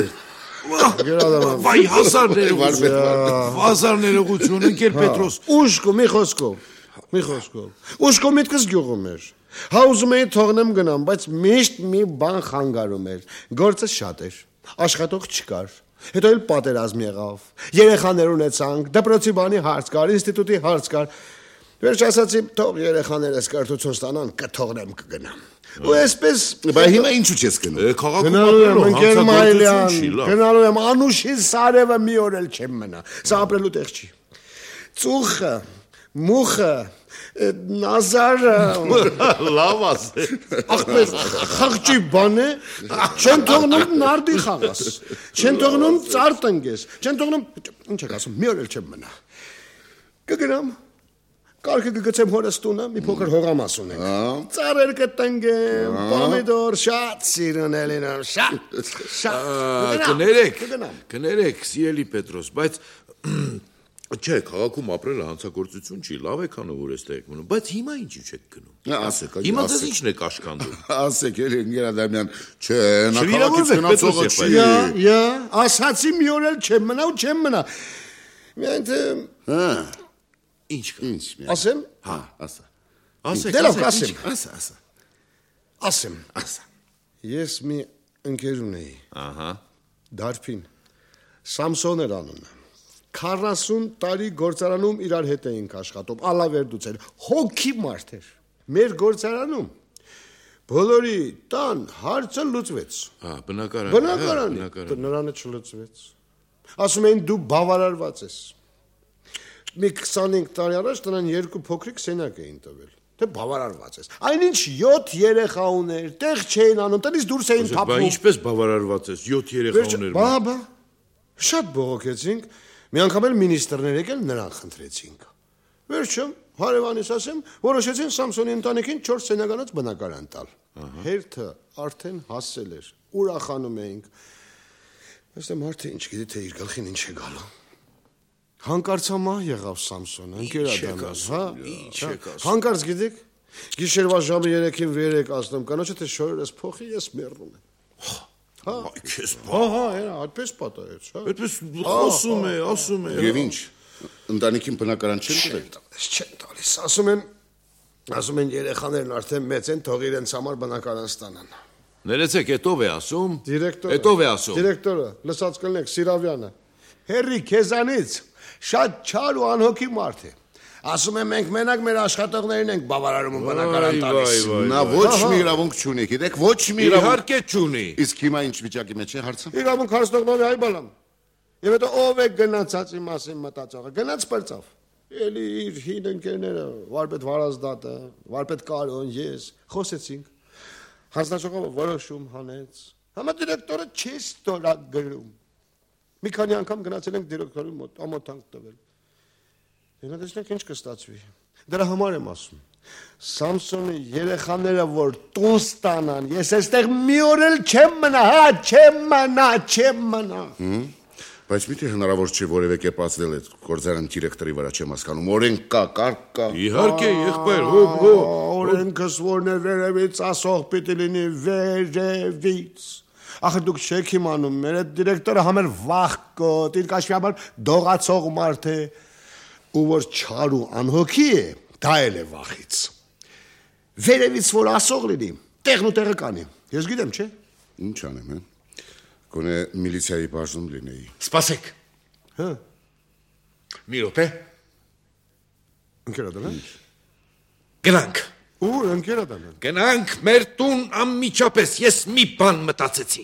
Վայ, հազար ներողություն, հազար ներողություն, ընկեր Պետրոս։ Ուշկո, մի խոսքով, մի խոսքով։ Ուշկո միտքս գյուղում էր։ Հա ուզում էի թողնեմ գնամ, բայց միշտ մի բան խանգարում էր։ Գործը շատ էր, աշխատող չկար։ Հետո էլ պատերազմ եղավ։ Երեխաներ ունեցանք, դպրոցի բանի հարց կար, ինստիտուտի հարց կար։ Վերջ ասացի, թող երեխաներս կրթություն ստանան, կթողնեմ կգնամ։ Ու այսպես, Բայց հիմա ինչու չես գնում։ գնալու եմ ընկեր Մայլյան, գնալու եմ Անուշի Սարևը մի օր էլ չեմ մնա։ Սա ապրելու տեղ չի։ Ծուխը, մուխը, Նազարը, լավ ասե։ ախպես խղճի բան է, չեն թողնում նարդի խաղաս, չեն թողնում ծառ տնկես, չեն թողնում, ինչ եք ասում, մի օր էլ չեմ մնա։ Կգնամ, կարգը կգցեմ հորս տունը, մի փոքր հողամաս ունենք։ Ծառեր կտնկեմ, պոմիդոր, շատ սիրուն է լինում, շատ, շատ։ Կներեք, կներեք, սիրելի Պետրոս, բայց Չէ, քաղաքում ապրելը հանցագործություն չի, լավ եք անում, որ էստեղ եք մնում, բայց հիմա ինչու չեք գնում։ Ասեք, Հիմա դες ինչն եք աշխանդում։ Ասեք, էլի Ընկեր Ադամյան, չէ, նա քաղաքից Շվիրավորվեք, գնացողը Պետրոս չի։ Յա, յա, ասացի մի օր էլ չեմ մնա ու չեմ մնա։ Միայն թե Հա, Ինչ կա։ ինչ մի։ ասեմ, Հա, ասա։ Ասեք, դե լավ, ասեք, ասեմ, ինչ կա։ Ասա, ասա։ ասեմ, Ասա։ ես մի ընկեր ունեի, Ահա։ Դարփին, Սամսոն էր անունը։ քառասուն տարի գործարանում իրար հետ էինք աշխատում, ալավերդուց էր, հոգի մարդ էր։ Մեր գործարանում բոլորի տան հարցը լուծվեց։ Հա, բնակարան։ Բնակարանի, նրանը չլուծվեց։ Ասում էին դու բավարարված ես։ Մի քսանհինգ տարի առաջ տնան երկու փոքրիկ սենյակ էին տվել։ Թե բավարարված ես։ Այնինչ յոթ երեխա ուներ, տեղ չէին անում, տնից դուրս էին Բա թափվում։ ինչպես բավարարված ես, յոթ երեխա ուներ։ Բա, բա, շատ բողոքեցինք, մի անգամ էլ մինիստրներ եկել նրան խնդրեցինք։ Վերջը, հարևանիս ասեմ, որոշեցին Սամսոնի ընտանիքին չորս սենյականոց բնակարան տալ։ Հերթը արդեն հասել էր, ուրախանում էինք։ Բայց դե մարդը ինչ գիտի, թե իր գլխին ինչ է գալու։ Հանկարծամահ եղավ Սամսոնը, Ընկեր Ադամյան, հա։ Ինչ եք ասում։ Հանկարծ գիտեք, գիշերվա ժամը երեքին վեր եք ասնում, կանոջը թե շորերս փոխի, ես մեռնում եմ։ Հա, Քեզ հա, հա, հա, այդպես պատահեց, հա։ այդպես ասում է, ասում է։ Եվ ինչ, ընտանիքին բնակարան չեն տվել։ Տալիս չեն տալիս, ասում են, ասում են երեխաներն արդեն մեծ են, թող իրենց համար բնակարան ստանան։ Ներեցեք, էտով է ասում։ Դիրեկտորը։ Էտով է ասում։ Դիրեկտորը, լսած կլնեք, Սիրավյանը։ Հերրի քեզանից շատ չար ու անհոգի մարդ է։ Ասում եմ մենք մենակ մեր աշխատողներին ենք բավարարում ու բնակարան տալիս։ Նա ոչ մի իրավունք չունի, գիտեք, ոչ մի իրավունք։ Իհարկե չունի։ Իսկ հիմա ինչ վիճակի մեջ է հարցը։ Իրավունք հարցնողների այ բալամ։ Եվ հետո ով է գնացածի մասին մտածողը։ Գնաց պրծավ։ Էլի իր հին ընկերները, վարպետ Վարազդատը, վարպետ Կարոն, ես խոսեցինք։ Հանձնաժողովը որոշում հանեց։ Համա դիրեկտորը չի ստորագրում։ Մի քանի անգամ գնացել ենք դիրեկտորի մոտ, ամոթանք տվել։ Ենա տեսնենք ինչ կստացվի։ Դրա համար եմ ասում։ Սամսոնի երեխաները որ տուն ստանան, ես այստեղ մի օր էլ չեմ մնա, հա, չեմ մնա, չեմ մնա։ Բայց մի՞թե հնարավոր չէ որևէ կերպ ազդել այդ գործարան դիրեկտորի վրա, չեմ հասկանում։ Օրենք կա, կարգ կա։ Իհարկե, եղբայր, հոբ, հոբ։ Օրենքս որն է վերևից ասող պիտի լինի վերևից։ Ախր դուք չեք իմանում, մեր այդ դիրեկտորը համեր վախկոտ, իր կաշվի համար դողացող մարդ է, ու որ չար ու անհոգի է, դա էլ է վախից։ Վերևից որ ասող լինի, տեղն ու տեղը կանի։ Ես գիտեմ, չէ։ Ինչ անեմ, հա։ Գոնե միլիցիայի բաժնում լինեի։ Սպասեք։ Հա։ Մի րոպե։ Ընկեր Ադամյան։ Գնանք։ Ուր ընկեր Ադամյան։ Գնանք մեր տուն անմիջապես, ես մի բան մտածեցի։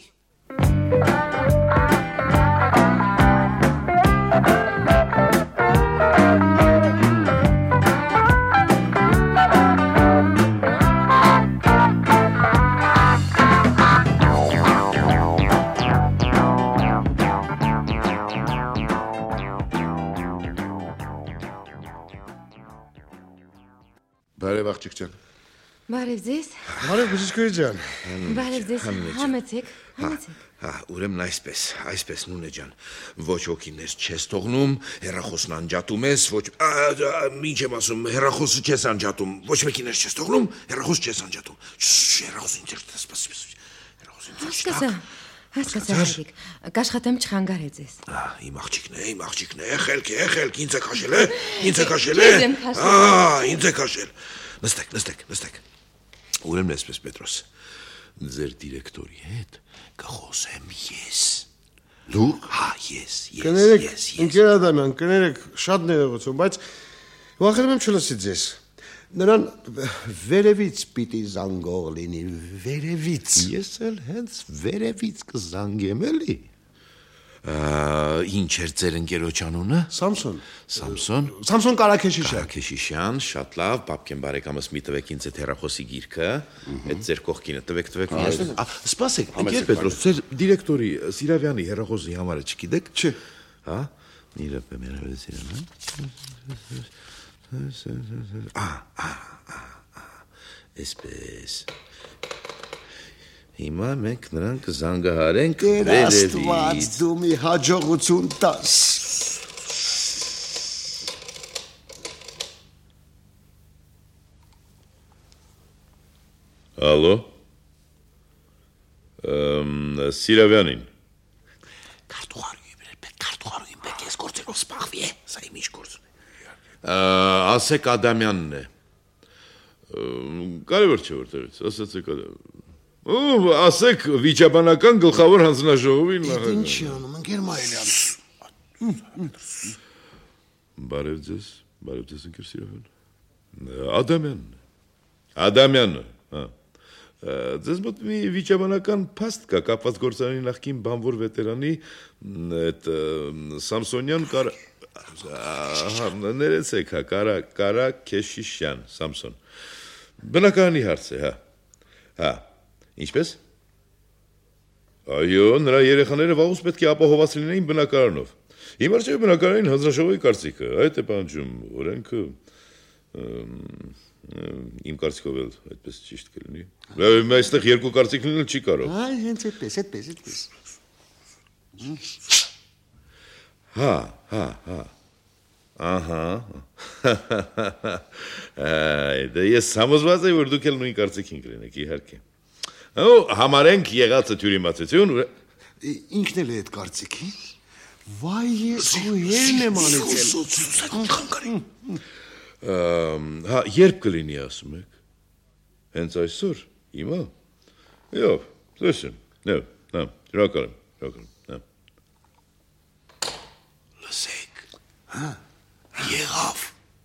Բարև աղջիկ ջան։ Բարև ձեզ։ Բարև բժիշկուհի ջան։ Բարև ձեզ։ Համեցեք, համեցեք։ Հա, ուրեմն այսպես, այսպես Նունե ջան, ոչ հոգիներ չես թողնում, հեռախոսն անջատում ես, ոչ ինչ եմ ասում, հեռախոսը չես անջատում, ոչ մեկիներ չես թողնում, հեռախոս չես անջատում։ Հեռախոսը ինչ է, սպասի, հեռախոսը ինչ է։ Հասկացա, հասկացա, կաշխատեմ չխանգարել ձեզ։ Ահա, իմ աղջիկն է, իմ աղջիկն է, եղելք, եղելք, ինձ է քաշել, է, ինձ է քաշել, է։ Ինձ եմ քաշել։ Ահա, ինձ է քաշել։ Նստեք, նստեք, նստեք։ Ուրեմն այսպես Պետրոս, ձեր դիրեկտորի հետ կխոսեմ ես։ Դուք։ Հա, ես, ես, Կներեք, ես, ես։ ընկեր Ադամյան, կներեք, շատ ներողություն, բայց վախենում եմ չլսի ձեզ։ Նրան վերևից պիտի զանգող լինի, վերևից։ Ես էլ հենց վերևից կզանգեմ էլի։ Ինչ էր ձեր ընկերոջ անունը։ Սամսոն։ Սամսոն։ Սամսոն Կարաքեշիշյան։ Կարաքեշիշյան, շատ լավ, Պապկեն բարեկամս մի տվեք ինձ այդ հեռախոսի գիրքը, այդ ձեր կողքինը տվեք, տվեք։ Սպասեք, ընկեր Պետրոս, ձեր դիրեկտորի Սիրավյանի հեռախոսի համարը չգիտեք։ Չէ։ Հա։ Մի րոպե մերավե Սիրավյան։ Ահա, այսպես։ Հիմա մենք նրան կզանգահարենք Աստված վերևից։ դու մի հաջողություն տաս։ Ալո։ Ըմ Սիրավյանին։ Քարտուղարուի պետք քարտուղարուին պետք է գործերով սպաղվի է, սա իմ ինչ գործ ունի։ Ասեք Ադամյանն է։ Կարևոր չէ որտեղից, ասացեք Ադամ։ Ու ասեք վիճաբանական գլխավոր հանձնաժողովին նախագահ։ Ինչ անում, ընկեր Մայլյան։ Բարև ձեզ, բարև ձեզ ընկեր Սիրավյան։ Ադամյանն է։ Ադամյանը, հա։ Ձեզ մոտ մի վիճաբանական փաստ կա կապված գործարանի նախկին բանվոր վետերանի այդ Սամսոնյան կար ահա ներեցեք հա Կարա Կարա Քեշիշյան Սամսոն։ Բնակարանի հարց է, հա։ Հա։ Ինչպես։ Այո, նրա երեխաները վաղուց պետք է ապահոված լինեին բնակարանով։ Հիմա չէ բնակարանին հանձնաժողովի կարծիքը, այդ է պահանջում օրենքը։ Իմ կարծիքով էլ այդպես ճիշտ կլինի։ Բայց այստեղ երկու կարծիք լինել չի կարող։ Այ հենց այդպես, այդպես, այդպես։ Հա, հա, հա։ Ահա։ Դա ես համոզված եմ, որ դուք էլ նույն կարծիքին կլինեք, իհարկե։ Ու համարենք եղածը թյուրիմացություն։ Ինքն էլ է այդ կարծիքին։ Վայ, ես ու երն եմ անեցել։ Հա, երբ կլինի ասում եք։ Հենց այսօր, հիմա։ Եվ, լսեմ։ Նո, հա, շնորհակալ եմ, շնորհակալ եմ։ Լսեք։ Հա։ Եղավ։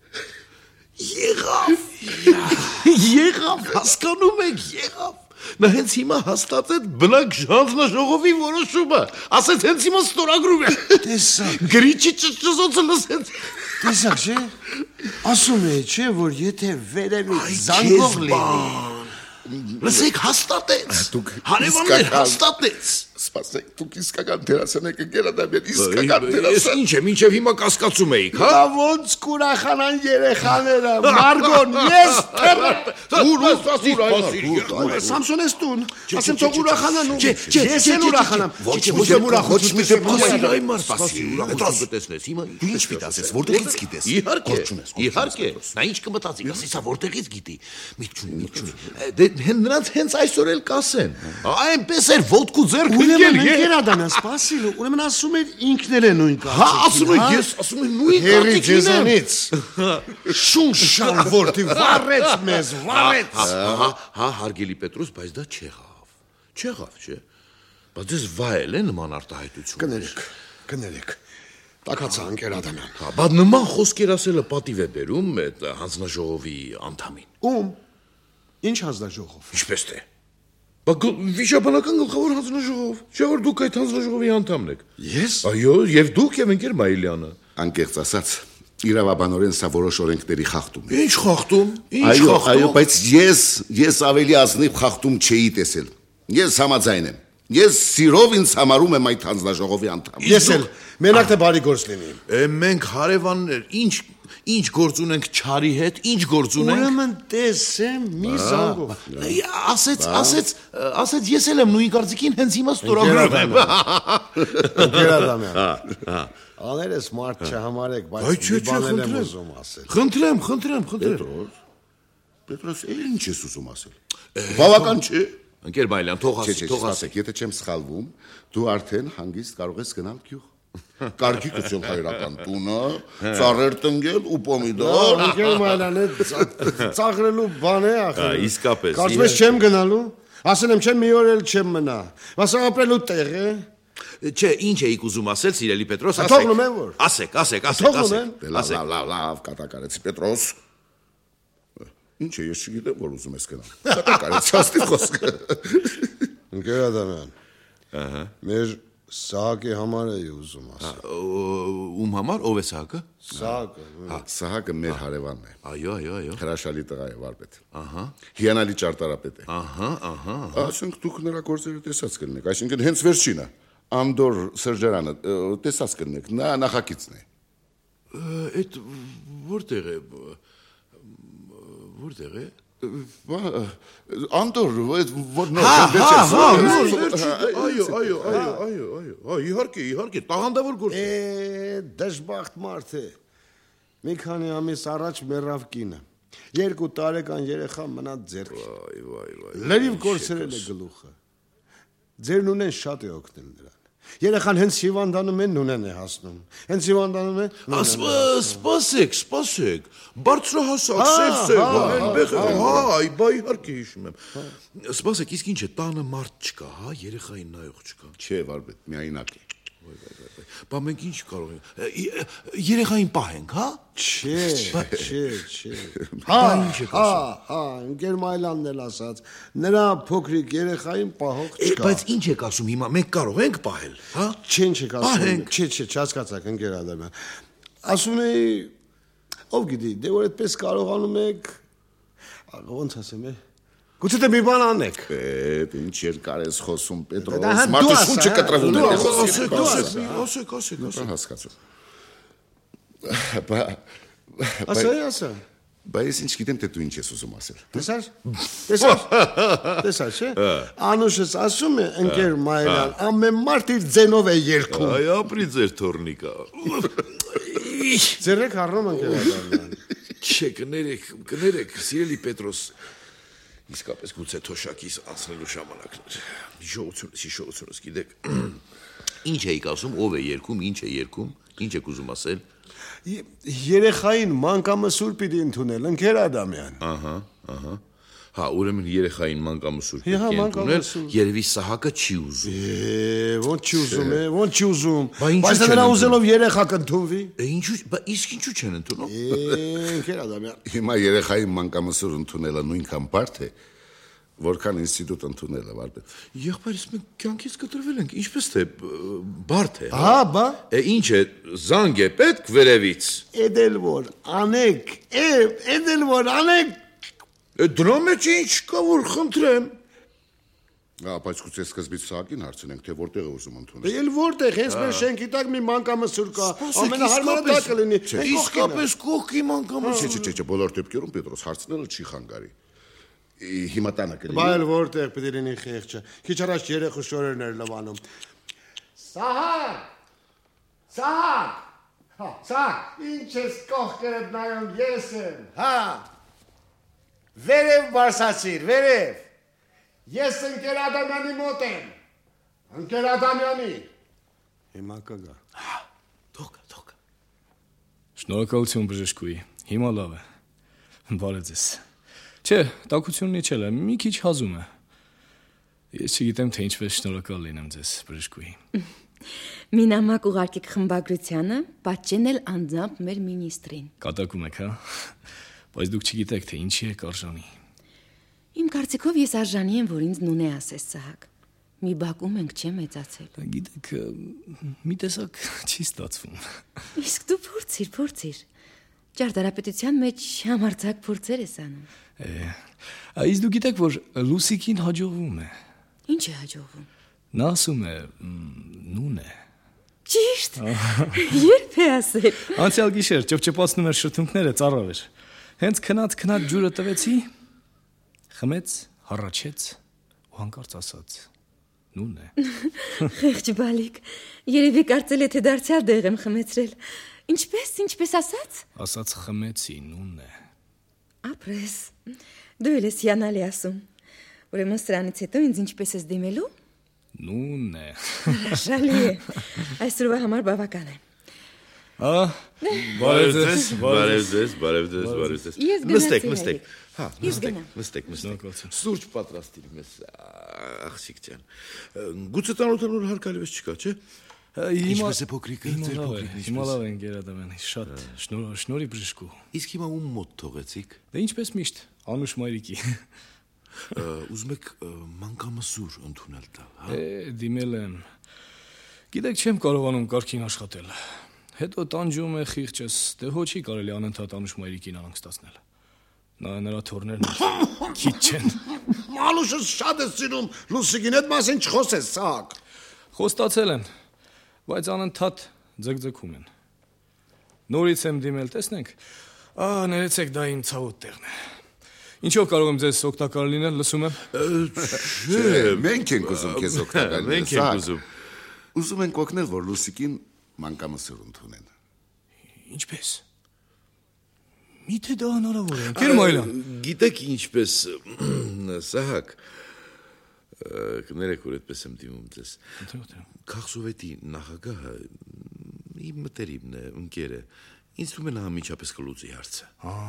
Եղավ։ Եղավ, հասկանում եք, եղավ։ Նա հենց հիմա հաստատեց բնակ հանձնաժողովի որոշումը։ Ասեց հենց հիմա ստորագրում է։ Տեսակ։ Գրիչի ճճզոցը լսեց։ Տեսակ, չէ։ Ասում է, չէ, որ եթե վերևից զանգող լինի։ Լսեք, հաստատեց։ Դուք Հարևաններ հաստատեց։ Սպասեք, դուք իսկական դերասան եք ընկեր Ադամյան, իսկական Ես դերասան։ ինչ եմ, ինչև հիմա կասկածում էիք, հա։ Դա ոնց կուրախանան երեխաները, Մարգոն, ես թեռը։ Ուր ու սպասիր, սպասիր։ Սամսոն ես տուն, ասեմ թող ուրախանան ու Չէ, չէ, ես էլ ուրախանամ։ Ոչ, ոչ եմ ուրախություն, ոչ մի դեպքում այլ մար սպասի, ուրախություն կտեսնես հիմա։ Դու ինչ միտածես, որտեղից գիտես։ Իհարկե, իհարկե, նա ինչ կմտածի, ասի, սա որտեղից գիտի։ Միտք չունի, միտք չունի։ Դե նրանց հենց այսօր էլ կասեն։ Այնպես էր ոտքու ձեռք ընկել։ Ուրեմն Ադամյան, սպասիլ, ուրեմն ասում էր ինքն էլ է նույն Հա, ասում եք, ես ասում եմ նույն կարծիքին եմ։ Հերի ձեզանից։ Շունշան որդի վառեց մեզ, վառեց։ Հա, հա, հարգելի Պետրոս, բայց դա չեղավ։ Չեղավ, չէ։ Բայց ես վայել է նման արտահայտություն։ Կներեք, կներեք։ Տակացա ընկեր Ադամյան։ Հա, բայց նման խոսքեր ասելը պատիվ է բերում այդ հանձնաժողովի անդամին։ Ում։ Ինչ հանձնաժողով։ Ինչպես թե։ Բայց վիճաբանական գլխավոր հանձնաժողով, չէ՞ որ դուք այդ հանձնաժողովի անդամն եք։ Ես։ Այո, եւ դուք եւ ընկեր Մայլյանը։ Անկեղծ ասած, իրավաբանորեն սա որոշ օրենքների խախտում է։ Ինչ խախտում։ Ինչ Այո, այո, խախտում։ բայց ես ես ավելի ազնիվ խախտում չէի տեսել։ Ես համաձայն եմ։ Ես սիրով ինձ համարում եմ այդ հանձնաժողովի անդամ։ Ես էլ մենակ թե բարի գործ լինի։ Է մենք հարևաններ, ինչ ինչ գործ ունենք Չարի հետ, ինչ գործ ունենք։ Ուրեմն տեսեմ մի զանգով։ Ասեց, ասեց, ասեց ես էլ եմ նույն կարծիքին, հենց հիմա ստորագրում եմ։ Ընկեր Ադամյան։ Հա։ Աներես մարդ չհամարեք, բայց մի բան եմ ուզում ասել։ Խնդրեմ, խնդրեմ, խնդրեմ։ Պետրոս, ինչ ես ուզում ասել։ Բավական չէ։ Ընկեր Մայլյան, թող Չէ, ասի, չէ, թող ասի։ ասեք, եթե չեմ սխալվում, դու արդեն հանգիստ կարող ես գնալ գյուղ։ Կարգի գցել հայրական տունը, ծառեր տնկել ու պոմիդոր։ Ընկեր Մայլյանը ծաղրելու բան է ախր։ Հա, իսկապես։ Կարծում ես չեմ գնալու։ Ասել եմ չեմ մի օր էլ չեմ մնա։ Մասա ապրելու տեղ է։ Չէ, ինչ էիք ուզում ասել, սիրելի Պետրոս, ասեք։ Թողնում եմ որ։ Ասեք, ասեք, ասեք, Թողնում եմ։ ասեք։ Լավ, լավ, լավ, լավ, կատակարեցի Պետրոս։ Ինչ է, ես չգիտեմ, որ ուզում ես գնալ։ Կատակարեցի աստի խոսքը։ Ընկեր Ադամյան։ Ահա։ Մեր Սահակի համար էի ուզում ասել։ Ում համար ով է Սահակը։ Սահակը։ Հա, Սահակը մեր հարևանն է։ Այո, այո, այո։ Հրաշալի տղա է, վարպետ։ Ահա։ Հիանալի ճարտարապետ է։ Ահա, ահա։ Ասենք դուք նրա գործերը տեսած կլինեք, այսինքն հենց վերջինը, Անդոր սրճարանը տեսած կլինեք, նա նախագիծն է։ Այդ որտեղ է։ Որտեղ է։ Անդոր, որ նոր Հա, հա, հա, վերջերս։ այո, այո, այո, այո, այո։ Հա, իհարկե, իհարկե, տաղանդավոր գործ է։ Է, դժբախտ մարդ է։ Մի քանի ամիս առաջ մեռավ կինը։ Երկու տարեկան երեխա մնաց ձեռքի։ Վայ, վայ, վայ։ Լրիվ կորցրել է գլուխը։ Ձեր նունեն շատ է օգնել նրան։ Երեխան հենց հիվանդանում է, նունեն է հասնում։ Հենց հիվանդանում է, Ասպա, սպասեք, սպասեք։ Բարձրահասակ, սև-սև, այնտեղ, հա, այ բա իհարկե հիշում եմ։ Սպասեք, իսկ ինչ է, տանը մարդ չկա, հա, երեխային նայող չկա։ Չէ, վարպետ, միայնակ է։ Բա մենք ինչ կարող ենք։ Երեխային պահենք, հա։ Չէ, չէ, չէ։ Հա, հա, հա, ընկեր Մայլյանն էլ ասաց, նրա փոքրիկ երեխային պահող չկա։ Բայց ինչ եք ասում հիմա, մենք կարող ենք պահել, հա։ Չեն չեք ասում։ Պահենք։ Չէ, չէ, չհասկացաք, ընկեր Ադամյան։ Ասում էի, ով գիտի, դե որ այդպես կարողանում եք, ոնց ասեմ, է։ Գուցե դե մի բան անեք։ Պետ, ինչ երկար ես խոսում, Դա Պետրոս, հա, մարդու դու ասա, շունչը հա, կտրվում դու է։ ասա, Ասեք, դու ասեք, ասա, ասեք, ասեք, ասեք։ Բան հասկացա։ Բա Ասա, ասա։ Բա ես ինչ գիտեմ, թե դու ինչ ես ուզում ասել։ Տեսար։ Տեսար։ Տեսար, չէ։ Անուշս ասում է ընկեր Մայլյան, ամեն մարդ իր ձենով է երգում։ Այ ապրի ձեր թորնիկա։ Ձերեք առնում ընկեր Ադամյան։ Չէ, կներեք, կներեք, սիրելի Պետրոս։ Իսկապես գուցե թոշակից անցնելու ժամանակներ։ Ժողովությունս, ժողովությունս գիտեք։ Ինչ էիք ասում, ով է երգում, ինչ է երգում, ինչ եք ուզում ասել։ Երեխային մանկամսուր պիտի ընդունել, ընկեր Ադամյան։ Ահա, ահա։ Հա, ուրեմն երեխային մանկամսուր Հա, պետք է ընդունել, մանկամսուր։ երևի Սահակը չի ուզում։ Է, ոնց չի ուզում է, ոնց չի ուզում։ Բա ինչու Բայց չեն նրա ընդունում։ ուզելով երեխա կընդունվի։ Է, Ինչու, բա իսկ ինչու չեն ընդունում։ Է, ընկեր Ադամյան։ Հիմա երեխայի մանկամսուր ընդունելը նույնքան բարդ է, որքան ինստիտուտ ընդունելը, վարպետ։ Եղբայրս մենք կյանքից կտրվել ենք, ինչպես թե բարդ է։ Հա, բա։ Է ինչ է, զանգ է պետք վերևից։ Էդել որ անեք, է, էդել որ անեք։ Է դրա մեջ ինչ կա որ խնդրեմ։ Ա, բայց գուցե սկզբից Սահակին հարցնենք, թե որտեղ է ուզում ընդունել։ Էլ որտեղ հենց մեր շենքի տակ մի մանկամսուր կա, ամենահարմարը դա կլինի։ Իսկապես կողքի մանկամսուր։ Չէ, չէ, չէ, բոլոր դեպքերում Պետրոս հարցնելը չի խանգարի։ Հիմա տանը կլինի։ Բա էլ որտեղ պիտի լինի խեղճը։ Քիչ առաջ երեխու շորերն էր լվանում։ Սահակ։ Սահակ։ Հա, Սահակ, ինչ ես կողքերդ նայում, ես եմ։ Հա։ Վերև բարսացիր, վերև։ Ես ընկեր Ադամյանի մոտ եմ։ Ընկեր Ադամյանի։ Հիմա կգա։ Հա, թող, թող։ Շնորհակալություն բժշկուի։ Հիմա լավ է։ Բարև ձեզ։ Չէ, տակությունն իջել է, մի քիչ հազում է։ Ես չգիտեմ, թե ինչպես շնորհակալ լինեմ ձեզ, բժշկուի։ Մի նամակ ուղարկեք խմբագրությանը, պատճեն էլ անձամբ մեր մինիստրին։ Կատակում եք, հա։ Բայց դուք չգիտեք, թե ինչի եք արժանի։ Իմ կարծիքով ես արժանի եմ, որ ինձ նուն է ասես Սահակ։ Մի բակում ենք չէ մեծացել։ Գիտեք, մի տեսակ չի ստացվում։ Իսկ դու փորձիր, փորձիր։ Ճարտարապետության մեջ համարձակ փորձեր ես անում։ Իսկ դու գիտեք, որ Լուսիկին հաջողվում է։ Ինչ է հաջողվում։ Նա ասում է, նուն է։ Ճիշտ։ Երբ է ասել։ Անցյալ գիշեր ճպճպացնում էր շրթունքները ծառավ էր։ Հենց քնած քնած ջուրը տվեցի, խմեց, հառաչեց ու հանկարծ ասաց. նուն է։ Խեղճ բալիկ, երևի կարծել է թե դարձյալ դեղ եմ խմեցրել։ Ինչպես, ինչպես ասաց։ Ասաց խմեցի, նուն է։ Ապրես, դու էլ ես հիանալի ասում։ Ուրեմն սրանից հետո ինձ ինչպես ես դիմելու։ Նուն է։ Հրաշալի է։ Այսօրվա համար բավական է։ Ահ, Բարև ձեզ, բարև ձեզ, բարև ձեզ, բարև ձեզ։ Ես գնացի Նստեք, հերի։ նստեք։ Հա, Ես նստեք, գնամ։ նստեք, նստեք։ Շնորհակալություն։ Սուրճ պատրաստիր մեզ, աղջիկ ջան։ Գուցե տանոթանոր հարկալիվես չկա, չէ։ Ինչպես է փոքրիկը, ձեր փոքրիկն Հիմա լավ են Գերադամյանի, շատ շնորհի բժշկու։ Իսկ հիմա ում մոտ թողեցիք։ Դե ինչպես միշտ, Անուշ Մայրիկի։ Ուզում եք մանկամսուր ընդունել տալ, հա։ Է, դիմել եմ։ Գիտեք, չեմ կարողանում կարգին աշխատել։ Հետո տանջում է խիղճս, դե հո չի կարելի անընդհատ Անուշ Մայրիկին անհանգստացնել։ Նա նրա թորներն քիչ չեն։ Մալուշս շատ է սիրում, Լուսիկին այդ մասին չխոսես, Սահակ։ Խոստացել են, բայց անընդհատ ձգձգում են։ Նորից եմ դիմել, տեսնենք։ Ահա, ներեցեք, դա իմ ցավոտ տեղն է։ Ինչով կարող եմ ձեզ օգտակար լինել, լսում եմ։ Չէ, մենք ենք ուզում քեզ օգտակար լինել։ Մենք ենք ուզում։ Ուզում ենք օգնել, որ Լուսիկին մանկամսուր ընդունեն։ Ինչպես։ Միթե դա հնարավոր է, ընկեր Մայլյան։ Գիտեք ինչպես Սահակ կներեք որ այդպես եմ դիմում ձեզ։ Քաղսովետի նախագահը իմ մտերիմն է, ընկեր է։ Ինձ թվում է նա միջապես կլուծի հարցը։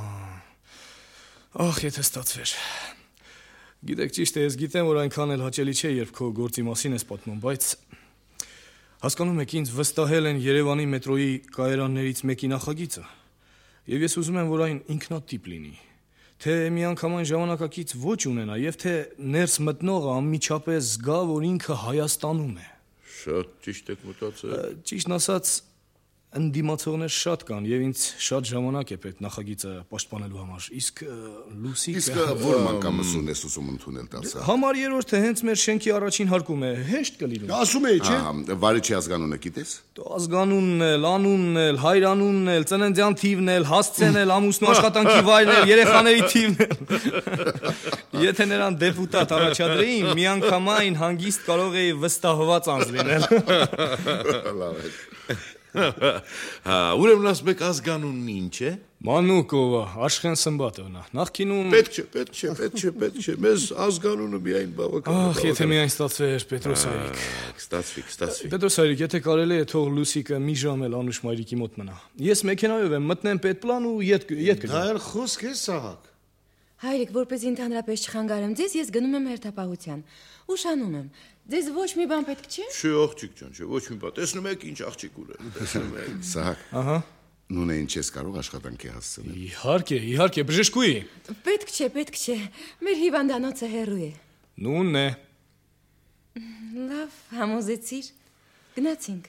Ախ, եթե ստացվեր։ Գիտեք, ճիշտ է, ես գիտեմ, որ այնքան էլ հաճելի չէ, երբ քո գործի մասին ես պատմում, բայց հասկանում եք, ինձ վստահել են Երևանի մետրոյի կայարաններից մեկի նախագիծը, եւ ես ուզում եմ, որ այն ինքնատիպ լինի, թե միանգամայն ժամանակակից ոչ ունենա, եւ թե ներս մտնողը անմիջապես զգա, որ ինքը Հայաստանում է։ Շատ ճիշտ եք մտածել։ Ճիշտն ասած, ընդդիմացողներ շատ կան եւ ինձ շատ ժամանակ է պետք նախագիծը պաշտպանելու համար։ Իսկ Լուսիկը Իսկ որ մանկամսուն ես ուզում ընդունել տասը։ Համար երրորդը հենց մեր շենքի առաջին հարկում է, հեշտ կլինի։ Ասում էի, չէ՞։ Վարիչի ազգանունը գիտես։ Ազգանունն էլ, անունն էլ, հայրանունն էլ, ծննդյան թիվն էլ, հասցեն էլ, ամուսնու աշխատանքի վայրն էլ, երեխաների թիվն էլ։ Եթե նրան դեպուտատ առաջադրեին, միանգամայն հանգիստ կարող էի վստահված անձ լինել։ Լավ է։ Հա, ուրեմն ասում եք ազգանունն ինչ է։ Մանուկովա, Աշխեն Սմբատովնա։ Նախկինում Պետք չէ, պետք չէ, պետք չէ, պետք չէ։ Մեզ ազգանունը միայն բավական է։ Ախ, եթե միայն ստացվեր, Պետրոս Հայրիկ։ Ստացվի, ստացվի։ Պետրոս Հայրիկ, եթե կարելի է, թող Լուսիկը մի ժամ էլ Անուշ Մայրիկի մոտ մնա։ Ես մեքենայով եմ, մտնեմ պետպլան ու ետ ետ Դա էլ խոսք է, Սահակ։ Հայրիկ, որպես ընդհանրապես չխանգարեմ ձեզ, ես գնում եմ հերթապահության։ Ուշանում եմ։ Ձեզ ոչ մի բան պետք չէ։ Չէ, աղջիկ ջան, չէ, ոչ մի բան։ Տեսնում եք ինչ աղջիկ ուր է։ Տեսնում եք։ Սահակ։ Ահա։ Նույն ինչ ես կարող աշխատանքի հասցնել։ Իհարկե, իհարկե, բժշկուի։ Պետք չէ, պետք չէ։ Մեր հիվանդանոցը հեռու է։ Նույնն է։ Լավ, համոզեցիր։ Գնացինք։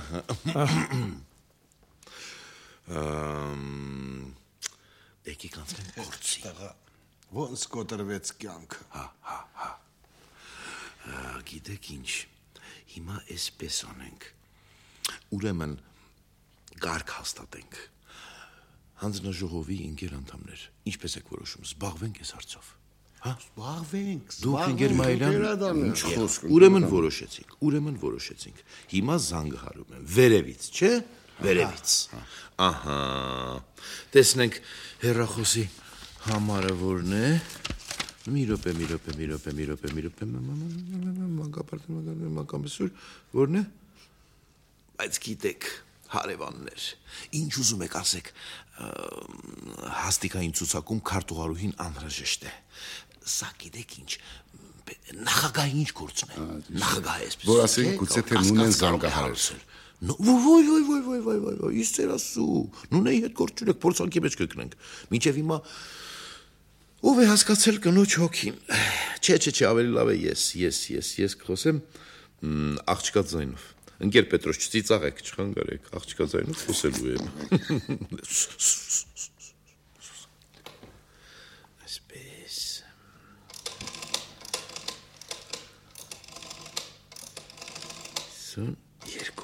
Ամ Եկեք անցնենք գործի։ Ոնց կոտրվեց կյանքը։ Հա, հա, հա։ Գիտեք ինչ, հիմա էսպես անենք, ուրեմն գարկ հաստատենք, հանձնաժողովի ընկեր անդամներ, ինչպես եք որոշում, զբաղվենք ես հարցով, հա? Զբաղվենք, Դուք ընկեր Մայլյան, Ինչ խոսք։ ուրեմն որոշեցինք, ուրեմն որոշեցինք, հիմա զանգը հարում եմ, վերևից, չէ, վերևից, ահա, տեսնենք հեռախոսի համարը որն է, մի րոպե, մի րոպե, մի րոպե, մի րոպե, մի րոպե, մանկապարտեզ, մանկամսուր, որն է, բայց գիտեք, հարևաններ, ինչ ուզում եք ասեք, հաստիկային ցուցակում քարտուղարուհին անհրաժեշտ է, սա գիտեք ինչ, նախագահի ինչ գործն է, նախագահ է այսպես, Որ ասենք գուցե թե նույնն զանգահարել։ Ոյ, ոյ, ոյ, ոյ, ոյ, ոյ, ոյ, իսկ ծեր ասու, նույնի հետ գործ չունեք, փորձանքի մեջ կգնենք, մինչև հիմա ով է հասկացել կնոջ հոգին, չէ, չէ, չէ, ավելի լավ է ես, ես, ես, ես կխոսեմ աղջկա ձայնով, ընկեր Պետրոս չծիծաղեք, չխանգարեք, աղջկա ձայնով խոսելու եմ, այսպես, սուն երկու,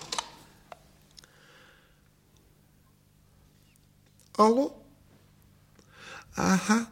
ալո, ահա,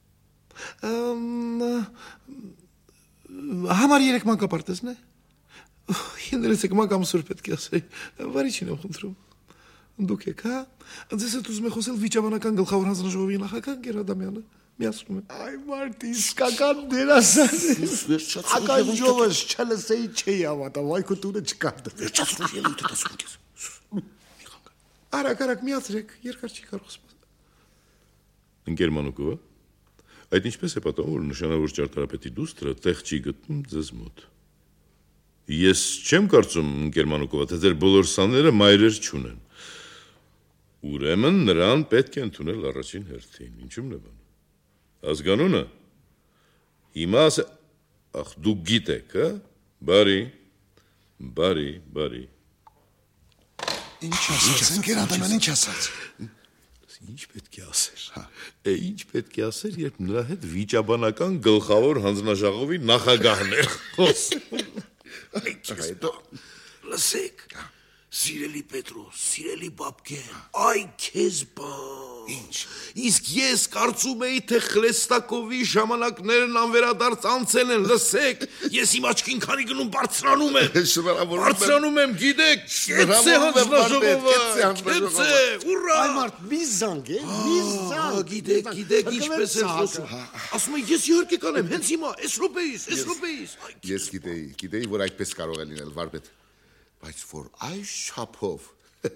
Համար երեք մանկապարտեզն է, հինդրեցեք մանկամսուր պետք է ասեի, վարիչին եմ խնդրում, դուք եք, հա, ձեզ հետ ուզում է խոսել վիճաբանական գլխավոր հանձնաժողովի նախագահ Գեր Ադամյանը, միացնում եմ։ Այ մարդ իսկական դերասան է։ Ականջովս չլսեի չէի հավատա, վայ քո տունը չկար դա։ Վերջացրու ելույթը դասում ես։ Արագ, արագ միացրեք, երկար չի կարող սպասել։ Ընկեր Մանուկովը, այդ ինչպես է պատահում, որ նշանավոր ճարտարապետի դուստրը տեղ չի գտնում ձեզ մոտ։ Ես չեմ կարծում, ընկեր Մանուկովը, թե ձեր բոլոր սաները մայրեր չունեն։ Ուրեմն նրան պետք է ընդունել առաջին հերթին, ինչու՞մն է բան։ Ազգանունը։ Հիմա ասե, ախ, դուք գիտեք, հա։ Բարի, բարի, բարի։ Ինչ ասաց, ընկեր Ադամյան, ինչ ասաց։ Ինչ պետք է ասեր, հա։ Է ինչ պետք է ասեր, երբ նրա հետ վիճաբանական գլխավոր հանձնաժողովի նախագահն էր խոսում։ Այդ հետո լսեք, Սիրելի Պետրոս, սիրելի Բաբկեն, այ քեզ բան։ Ինչ։ Իսկ ես կարծում էի, թե Խլեստակովի ժամանակներն անվերադարձ անցել են, լսեք, ես իմ աչքին քանի գնում բարձրանում եմ։ Բարձրանում եմ, գիտեք, կեցե հանձնաժողովը, կեցե, ուրա։ Այ մարդ, մի զանգ է, մի զանգ։ Գիտեք, գիտեք, ինչպես է խոսում։ Ասում եմ, ես իհարկե կանեմ, հենց հիմա, այս րոպեիս, այս րոպեիս։ Ես գիտեի, գիտեի, որ այդպես կարող է լինել, վարպետ, բայց որ այս չափով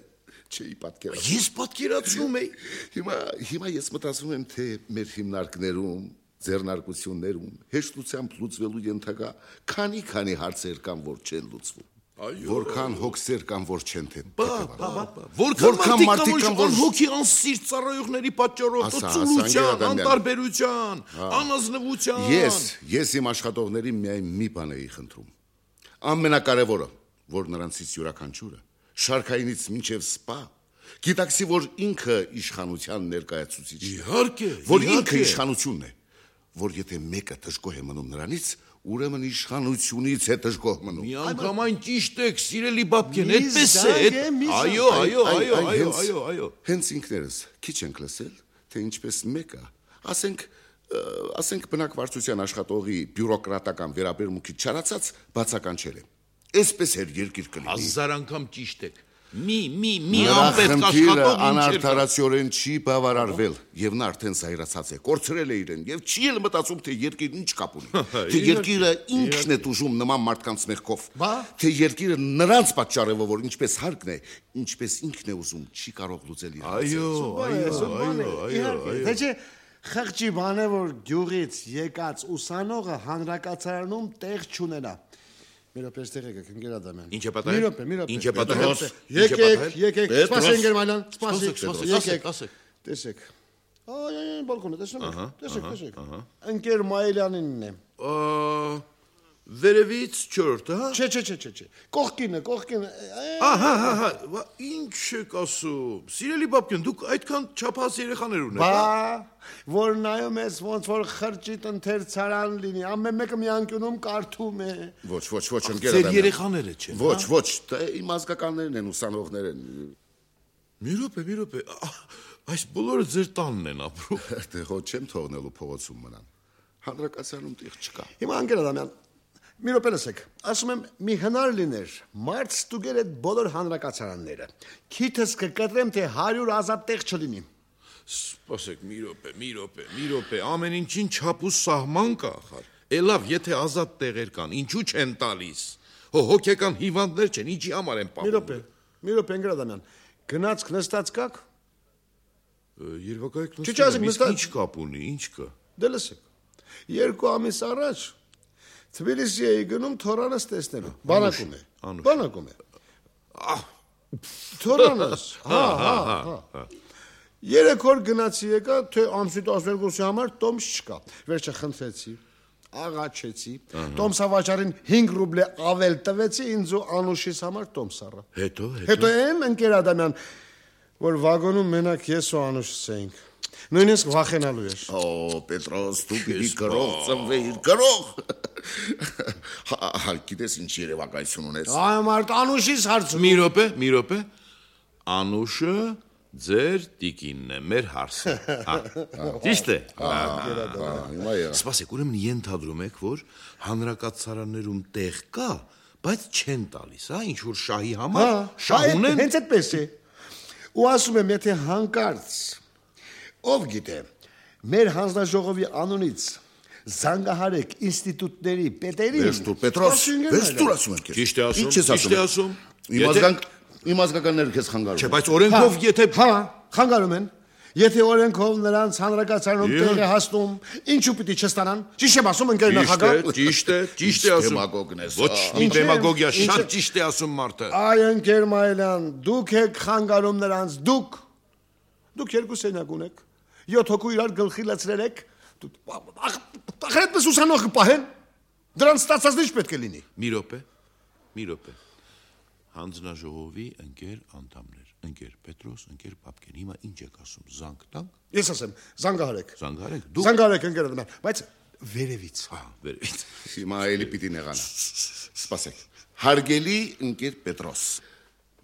չի պատկերացնում։ Ես պատկերացնում էի։ Հիմա հիմա ես մտածում եմ, թե մեր հիմնարկներում, ձեռնարկություններում հեշտությամբ լուծվելու ենթակա քանի-քանի հարցեր կան, որ չեն լուծվում։ Որքան հոգսեր կան, որ չեն թեթևանում։ Որքան մարդիկ կան, որ հոգի անսիրտ ծառայողների պատճառով, ծուլության, անտարբերության, անազնվության։ Ես, ես իմ աշխատողներին միայն մի բան էի խնդրում։ Ամենակարևորը, որ նրանցից յուրաքանչյուրը շարքայինից մինչև սպա գիտակցի, որ ինքը իշխանության ներկայացուցիչն է։ Իհարկե, որ ինքը իշխանությունն է, որ եթե մեկը դժգոհ է մնում նրանից, ուրեմն իշխանությունից է դժգոհ մնում։ Միանգամայն ճիշտ եք, սիրելի Բաբկեն, այդպես է։ Այո, այո, այո, այո, այո, այո։ Հենց ինքներս քիչ ենք լսել, թե ինչպես մեկը, ասենք, ասենք բնակվարչության աշխատողի բյուրոկրատական վերաբերմունքի չարացած բացականչել է։ Այսպես էր երկիր կլինի։ Հազար անգամ ճիշտ եք։ Մի, մի, մի Նրա անպետք խնդիրը աշխատող անարդարացիորեն չի բավարարվել, եւ նա արդեն զայրացած է, կորցրել է իրեն եւ չի էլ մտածում, թե երկիրն ինչ կապ ունի, թե երկիրը ինքն է տուժում նման մարդկանց մեղքով, թե երկիրը նրանց պատճառով, որ ինչպես հարկն է, ինչպես ինքն է ուզում, չի կարող լուծել իր հարցերը։ Այո, այո, այո, այո։ Թե չէ խղճի բան է, որ գյուղից եկած ուսանողը հանրակացարանում տեղ չունենա։ Մի րոպե ստեղ եկեք, ընկեր Ադամյան։ Ինչ է պատահել։ Մի րոպե, մի րոպե։ Ինչ է պատահել։ Եկեք, եկեք, սպասեք Գերմանյան, Սպասեք, սպասեք, սպասեք, ասեք, ասեք։ Տեսեք։ Այ, այ, բալկոնը, տեսնում եք։ Տեսեք, տեսեք։ Ընկեր Մայլյանինն է։ Վերևից չորրորդը, հա։ Չէ, չէ, չէ, չէ, չէ։ Կողքինը, կողքինը։ Ահա, հա, հա, ինչ եք ասում։ Սիրելի Բաբկեն, դուք այդքան չափած երեխաներ ունեք, հա։ Բա, որ նայում ես ոնց որ խրճիտ ընթերցարան լինի, ամեն մեկը մի անկյունում կարդում է։ Ոչ, ոչ, ոչ, ընկեր Ձեր երեխաները չեն։ Ոչ, ոչ, դա իմ ազգականներն են, ուսանողներ են։ Մի րոպե, մի րոպե։ Այս բոլորը ձեր տանն են ապրում։ Դե հո չեմ թողնելու փողոցում մնան։ Հանրակացարանում տեղ չկա։ Հիմա ընկեր Ադամյան, մի րոպե լսեք, ասում եմ, մի հնար լիներ, մարդ ստուգեր այդ բոլոր հանրակացարանները, քիթս կկտրեմ, թե հարյուր ազատ տեղ չլինի։ Սպասեք, մի րոպե, մի րոպե, մի րոպե, ամեն ինչին չափ ու սահման կա, ախար։ Էլավ, եթե ազատ տեղեր կան, ինչու չեն տալիս։ Հո հոգեկան հիվանդներ չեն, ինչի համար են Մի պահում։ րոպե, մի րոպե ընկեր Ադամյան, գնացք նստած կաք։ Երևակայեք Չի, չի, ասեք, նստած- ինչ կապ ունի, ինչ կա։ Դե լսեք, երկու ամիս առաջ Թբիլիսի էի գնում Թորանս տեսնելու, բանակում է, Անուշ։ բանակում է։ Թորանս, հա, հա, հա։ Երեք օր գնացի եկա, թե ամսի տասներկուսի համար տոմս չկա, վերջը խնդրեցի, աղաչեցի, տոմսավաճարին հինգ ռուբլե ավել տվեցի, ինձ ու Անուշիս համար տոմս առա։ Հետո, Հետո են ընկեր Ադամյան, որ վագոնում մենակ ես ու Անուշս էինք, նույնիսկ վախենալու էր։ Օ, Պետրոս, դու պիտի գրող ծնվեիր, գրող։ Հա, գիտես ինչ երևակայություն ունես։ Այ մարդ Անուշիս հարցում։ Մի րոպե, մի րոպե։ Անուշը ձեր տիկինն է, մեր հարսը։ Հա։ Ճիշտ է։ Հիմա եղա։ Սպասեք, ուրեմն ենթադրում եք, որ հանրակացարաններում տեղ կա, բայց չեն տալիս, հա, ինչ որ շահի համար, շահ ունեն։ Հենց այդպես է։ Ու ասում եմ, եթե հանկարծ ով գիտե, մեր հանձնաժողովի անունից զանգահարեք ինստիտուտների պետերին։ Վերջ դուր, Պետրոս, վերջ դուր ասում եմ քեզ։ Ճիշտ է ասում, Ինչ ես ճիշտ է ասում։ Իմ ազգանք, իմ ազգականները քեզ խանգարում Չէ, են։ բայց օրենքով եթե Հա, խանգարում են։ Եթե օրենքով նրանց հանրակացարանում տեղ է հասնում, ինչու պիտի չստանան։ Ճիշտ եմ ասում, ընկեր նախագահ։ Ճիշտ է, ճիշտ է ասում։ Դեմագոգն ես։ Ոչ մի Ինչ է, դեմագոգիա, ինչ է։ շատ ճիշտ է ասում մարդը։ Այ ընկեր Մայլյան, դուք եք խանգարում նրանց, դուք։ Դուք երկու սենյակ ունեք։ Յոթ հոգու իրար գլխի լցրել եք։ Ախր այդպես ուսանող կպահեն։ Դրանց ստացածն ինչ պետք է լինի։ Մի րոպե, մի րոպե։ Հանձնաժողովի ընկեր անդամներ, ընկեր Պետրոս, ընկեր Բաբկեն, հիմա ինչ եք ասում, զանգ տանք, Ես ասեմ, զանգահարեք։ զանգարենք, դուք Զանգահարեք ընկեր Ադամյան, բայց վերևից։ Հա, վերևից։ Հիմա էլի պիտի նեղանա։ Սպասեք։ Հարգելի ընկեր Պետրոս,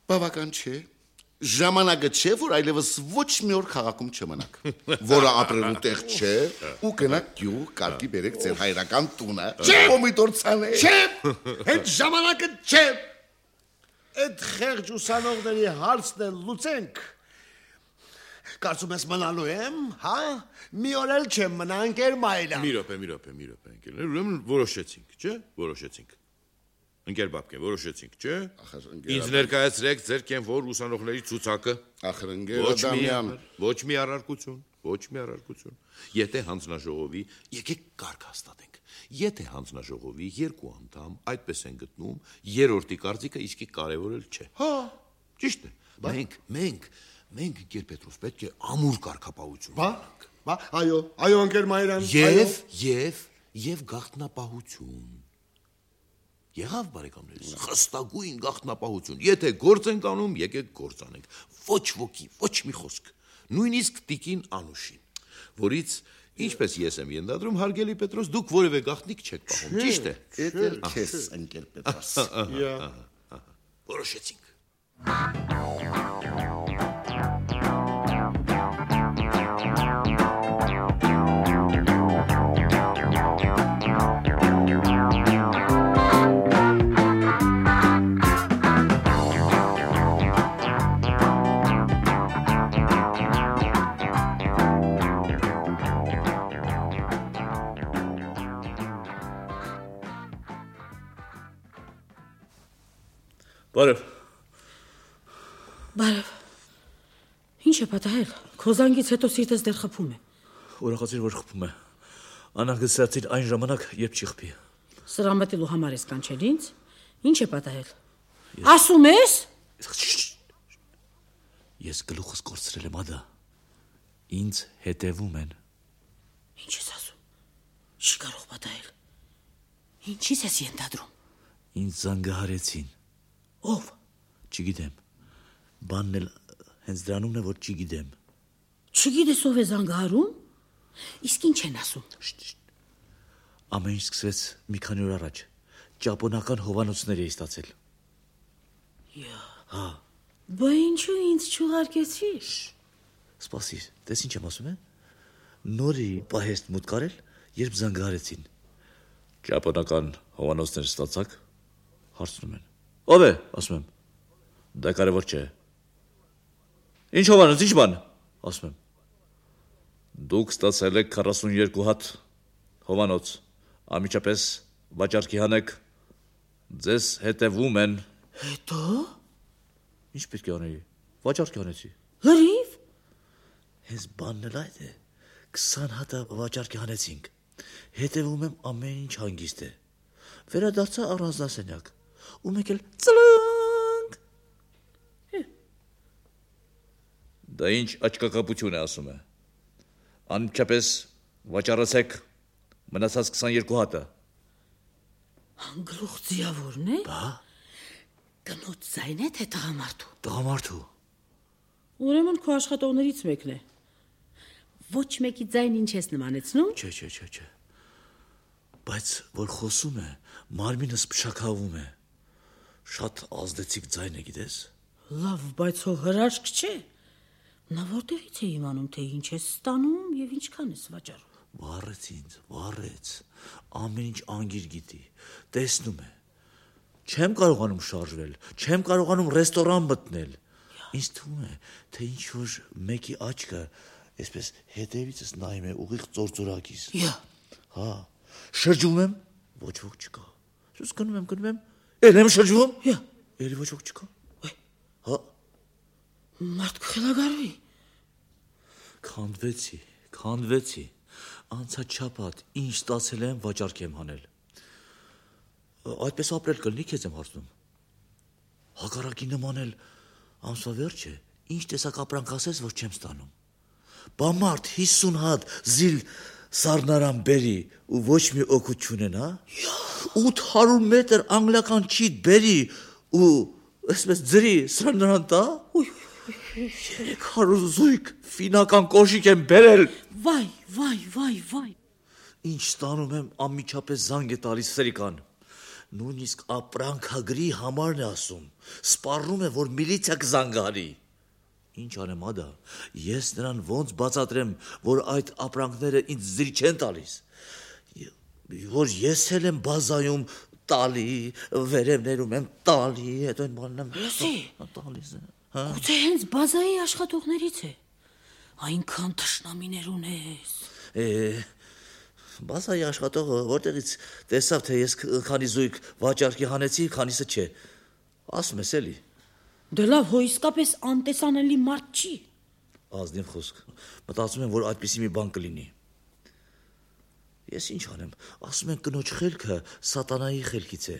Բավական չէ։ Ժամանակը չէ, որ այլևս ոչ մի օր քաղաքում չմնաք, որը ապրելու տեղ չէ, ու գնաք գյուղ, կարգի բերեք ձեր հայրական տունը, պոմիդոր ցանեք։ Չէ, այդ ժամանակը չէ։ Այդ խեղճ ուսանողների հարցն էլ լուծենք։ Կարծում ես մնալու եմ, հա? Մի օր էլ չեմ մնա, ընկեր Մայլյան։ Մի րոպե, մի րոպե, մի րոպե, ընկերներ, ուրեմն որոշեցինք, չէ՞, որոշեցինք։ Ընկեր Բաբկեն, որոշեցինք, չէ՞։ Ինձ ներկայացրեք ձեր կենվոր ուսանողների ցուցակը։ Ախր ընկեր Ադամյան, ոչ մի առարկություն, ոչ մի առարկություն։ Եթե հանձնաժողովի, եկեք կարգ հաստատենք։ Եթե հանձնաժողովի երկու անդամ այդպես են գտնում, երրորդի կարծիքը իսկի կարևորել չէ։ Հա, ճիշտ է։ Մենք, մենք, մենք ընկեր Պետրոս պետք է ամուր կարգապահություն։ Բա, բա, այո, այո ընկեր Մայլյան, Եվ, եւ, եւ գաղտնապահություն։ Եղավ բարեկամներս, խստագույն գաղտնապահություն։ Եթե գործ ենք անում, եկեք գործ անենք։ Ոչ ոքի, ոչ մի խոսք։ Նույնիսկ տիկին Անուշին, որից ինչպես ես եմ ենթադրում, հարգելի Պետրոս, դուք որևէ գաղտնիք չեք պահում, ճիշտ է։ Էդ քեզ ընկեր Պետրոս։ Որոշեցինք։ Բարև։ Բարև։ Ինչ է պատահել։ Քո զանգից հետո սիրտս դեռ խփում է։ Ուրախացիր, որ խփում է։ Անհանգստացիր այն ժամանակ, երբ չի խփի։ Սրամատելու համար ես կանչել ինձ։ Ինչ է պատահել։ Ասում ես։ Ես գլուխս կորցրել եմ, ադա։ Ինձ հետևում են։ Ինչ ես ասում։ Չի կարող պատահել։ Ինչի՞ս ես ենթադրում։ Ինձ զանգահարեցին։ Ով։ Չգիտեմ։ Բանն էլ հենց դրանումն է, որ չգիտեմ։ Չգիտես ով է զանգահարում։ Իսկ ինչ են ասում։ Ամեն ինչ սկսվեց մի քանի օր առաջ։ Ճապոնական հովանոցներ էի ստացել։ Յա։ Հա։ Բա ինչու ինձ չուղարկեցիր։ Սպասիր, տես ինչ եմ ասում, է։ Նորի պահեստ մուտք արել, երբ զանգահարեցին։ Ճապոնական հովանոցներ ստացաք։ Հարցնում են։ Ով է, ասում եմ։ Դա կարևոր չէ։ Ինչ հովանոց, ինչ բան, ասում եմ։ Դուք ստացել եք քառասունյոթ հատ հովանոց, ամիջապես վաճառքի հանեք, ձեզ հետևում են։ Հետո։ Ինչ պետք է անեի, վաճառքի հանեցի։ Լրիվ։ Հենց բանն էլ այդ է, քսան հատը վաճառքի հանեցինք, հետևում եմ ամեն ինչ հանգիստ է, վերադարձա առանձնասենյակ, ու մեկ էլ ծլնկ։ Դա ինչ աչկակապություն է, ասում է։ Անմիջապես վաճառեցեք մնացած քսաներկու հատը։ Անգլուխ ձիավորն է։ Բա։ Կնոջ ձայն է, թե տղամարդու։ Տղամարդու։ Ուրեմն քո աշխատողներից մեկն է։ Ոչ մեկի ձայն ինչ ես նմանեցնում։ Չէ, չէ, չէ, չէ։ Բայց որ խոսում է, մարմինս փշակավում է։ Շատ ազդեցիկ ձայն է, գիտես։ Լավ, բայց հո հրաշք չէ։ Նա որտեղից է իմանում, թե ինչ ես ստանում եւ ինչքան ես վաճառում։ Վառեց ինձ, վառեց։ Ամեն ինչ անգիր գիտի։ Տեսնում է։ Չեմ կարողանում շարժվել, չեմ կարողանում ռեստորան մտնել։ Ինձ թվում է, թե ինչ որ մեկի աչքը այսպես հետևիցս նայում է ուղիղ ծործորակից։ Յա։ Հա։ Շրջում եմ, ոչ ոք չկա։ Սուս գնում եմ, գնում եմ, էլ եմ շրջում։ Յա։ Էլի ոչ ոք չկա։ Հա։ Մարդ կխելագարվի։ Քանդվեցի, քանդվեցի։ Անցաչափած ինչ ստացել եմ, վաճառք եմ հանել։ Այդպես ապրել կլինի, քեզ եմ հարցնում։ Հակառակի նման էլ ամսվա վերջը ինչ տեսակ ապրանք ասես, որ չեմ ստանում։ Բա մարդ հիսուն հատ զիլ սառնարան բերի ու ոչ մի օգուտ չունենա։ ութ հարյուր մետր անգլիական չիտ բերի ու այսպես ձրի սառնարան տա։ երեք հարյուր զույգ ֆինական կոշիկ եմ բերել։ Վայ, վայ, վայ, վայ։ Ինչ ստանում եմ, անմիջապես զանգ է տալիս Սերիկան։ Նույնիսկ ապրանքագրի համարն է ասում։ Սպառնում է, որ միլիցիա կզանգարի։ Ինչ անեմ ադա, ես նրան ոնց բացատրեմ, որ այդ ապրանքները ինձ զրի չեն տալիս։ Որ ես էլ եմ բազայում տալի, վերևներում եմ տալի, հետո այն բանն եմ տալիս է։ Գուցե հենց բազայի աշխատողներից է։ Այնքան թշնամիներ ունես։ Է, բազայի աշխատողը որտեղից տեսավ, թե ես քանի զույգ վաճառքի հանեցի, քանիսը չէ։ Ասում ես էլի։ Դե լավ, հո իսկապես անտեսանելի մարդ չի։ Ազնիվ խոսք։ Մտածում եմ, որ այդպիսի մի բան կլինի։ Ես ինչ անեմ, ասում են կնոջ խելքը սատանայի խելքից է։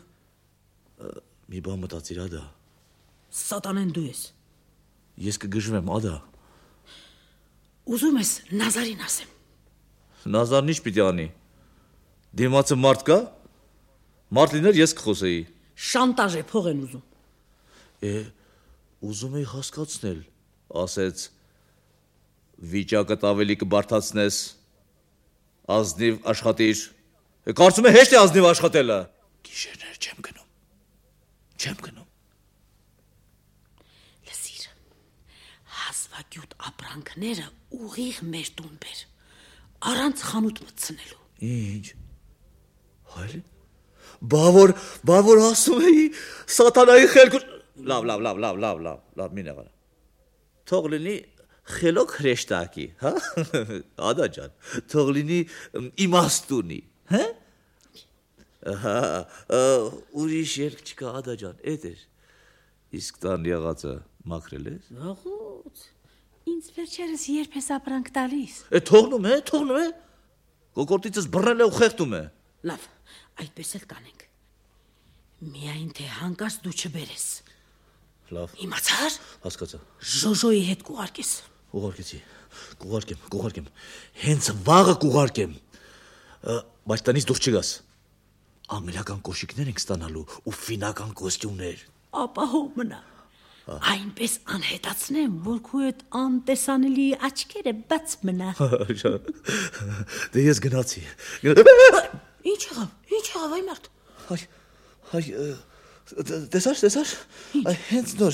Մի բան մտածիր ադա։ Սատանեն դու ես։ Ես կգժվեմ ադա։ Ուզում ես Նազարին ասեմ։ Նազարն ինչ պիտի անի։ Դիմացը մարդ կա։ Մարդ լիներ ես կխոսեի։ Շանտաժ է, փող են ուզում։ Է, ուզում էի հասկացնել, ասեց վիճակը ավելի կբարդացնես, ազնիվ աշխատիր։ Կարծում է հեշտ է ազնիվ աշխատելը։ Գիշերներ չեմ գնում։ Չեմ գնում։ Լսիր, հազվագյուտ ապրանքները ուղիղ մեր տուն բեր, առանց խանութ մտցնելու։ Ինչ։ Հայլ։ Բա որ, բա որ ասում էի սատանայի խելք։ Լավ, լավ, լավ, լավ, լավ, լավ, լավ, մի նեղանա։ Թող լինի խելոք հրեշտակի, հա? Ադա ջան, թող լինի իմաստունի, հա? Հա, ուրիշ երկ չկա, ադա ջան, էդ էր։ Իսկ տան եղածը մաքրել ես։ Վաղուց, ինձ վերջերս երբ ես ապրանք տալիս։ Է թողնում է, թողնում է։ Կոկորտիցս բռնել է ու խեղդում է։ Լավ, այդպես էլ կանենք։ Միայն թե հանկարծ դու չբերես։ Լավ։ Իմացար։ Հասկացա։ Ժոժոյի հետ կուղարկես։ Կուղարկեցի։ Կուղարկեմ, կուղարկեմ։ Հենց վաղը կուղարկեմ։ Բայց տնից դուրս չգաս։ Անգլիական կոշիկներ ենք ստանալու ու ֆինական կոստյումներ։ Ապահով մնա։ Այնպես անհետացնեմ, որ քո այդ անտեսանելի աչքերը բաց մնա։ Դե ես գնացի։ Ինչ եղավ, ինչ եղավ այ մարդ։ Հայ, հայ, տեսար, տեսար, հենց նոր,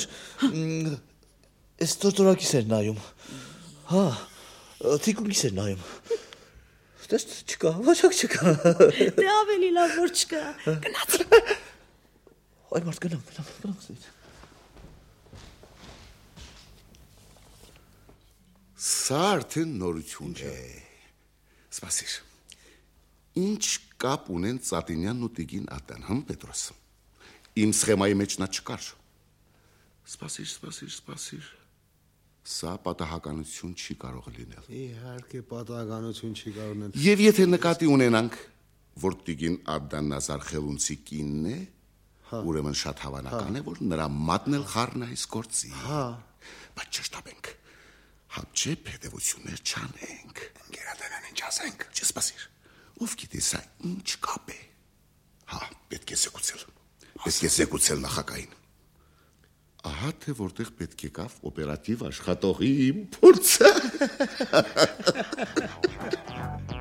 ես տորտորակիս էր նայում, հա, թիկունքիս էր նայում, տես չկա, ոչակ չկա։ Դե ավելի լավ որ չկա, գնացի։ Այ մարդ գնամ, գնամ, գնամ սեից։ Սա արդեն նորություն է, սպասիր, ինչ կապ ունեն Ծատինյանն ու Տիկին Ադան, հմ Պետրոս, իմ սխեմայի մեջ նա չկար, սպասիր, սպասիր, սպասիր, սա պատահականություն չի կարող լինել։ Իհարկե պատահականություն չի կարող լինել։ Եվ եթե նկատի ունենանք, որ Տիկին Ադան Նազար Խելունցի կինն է, ուրեմն շատ հավանական է, որ նրա մատն էլ խառն է այս գործի։ Հա, բայց չշտապենք, հապճեպ հետևություններ չանենք։ Ընկերատերան ինչ ասենք։ Չսպասիր, ով գիտի սա ինչ կապ է։ Հա, պետք է զեկուցել, պետք է զեկուցել նախագահին։ Ահա թե որտեղ պետք եկավ օպերատիվ աշխատողի իմ փորձը։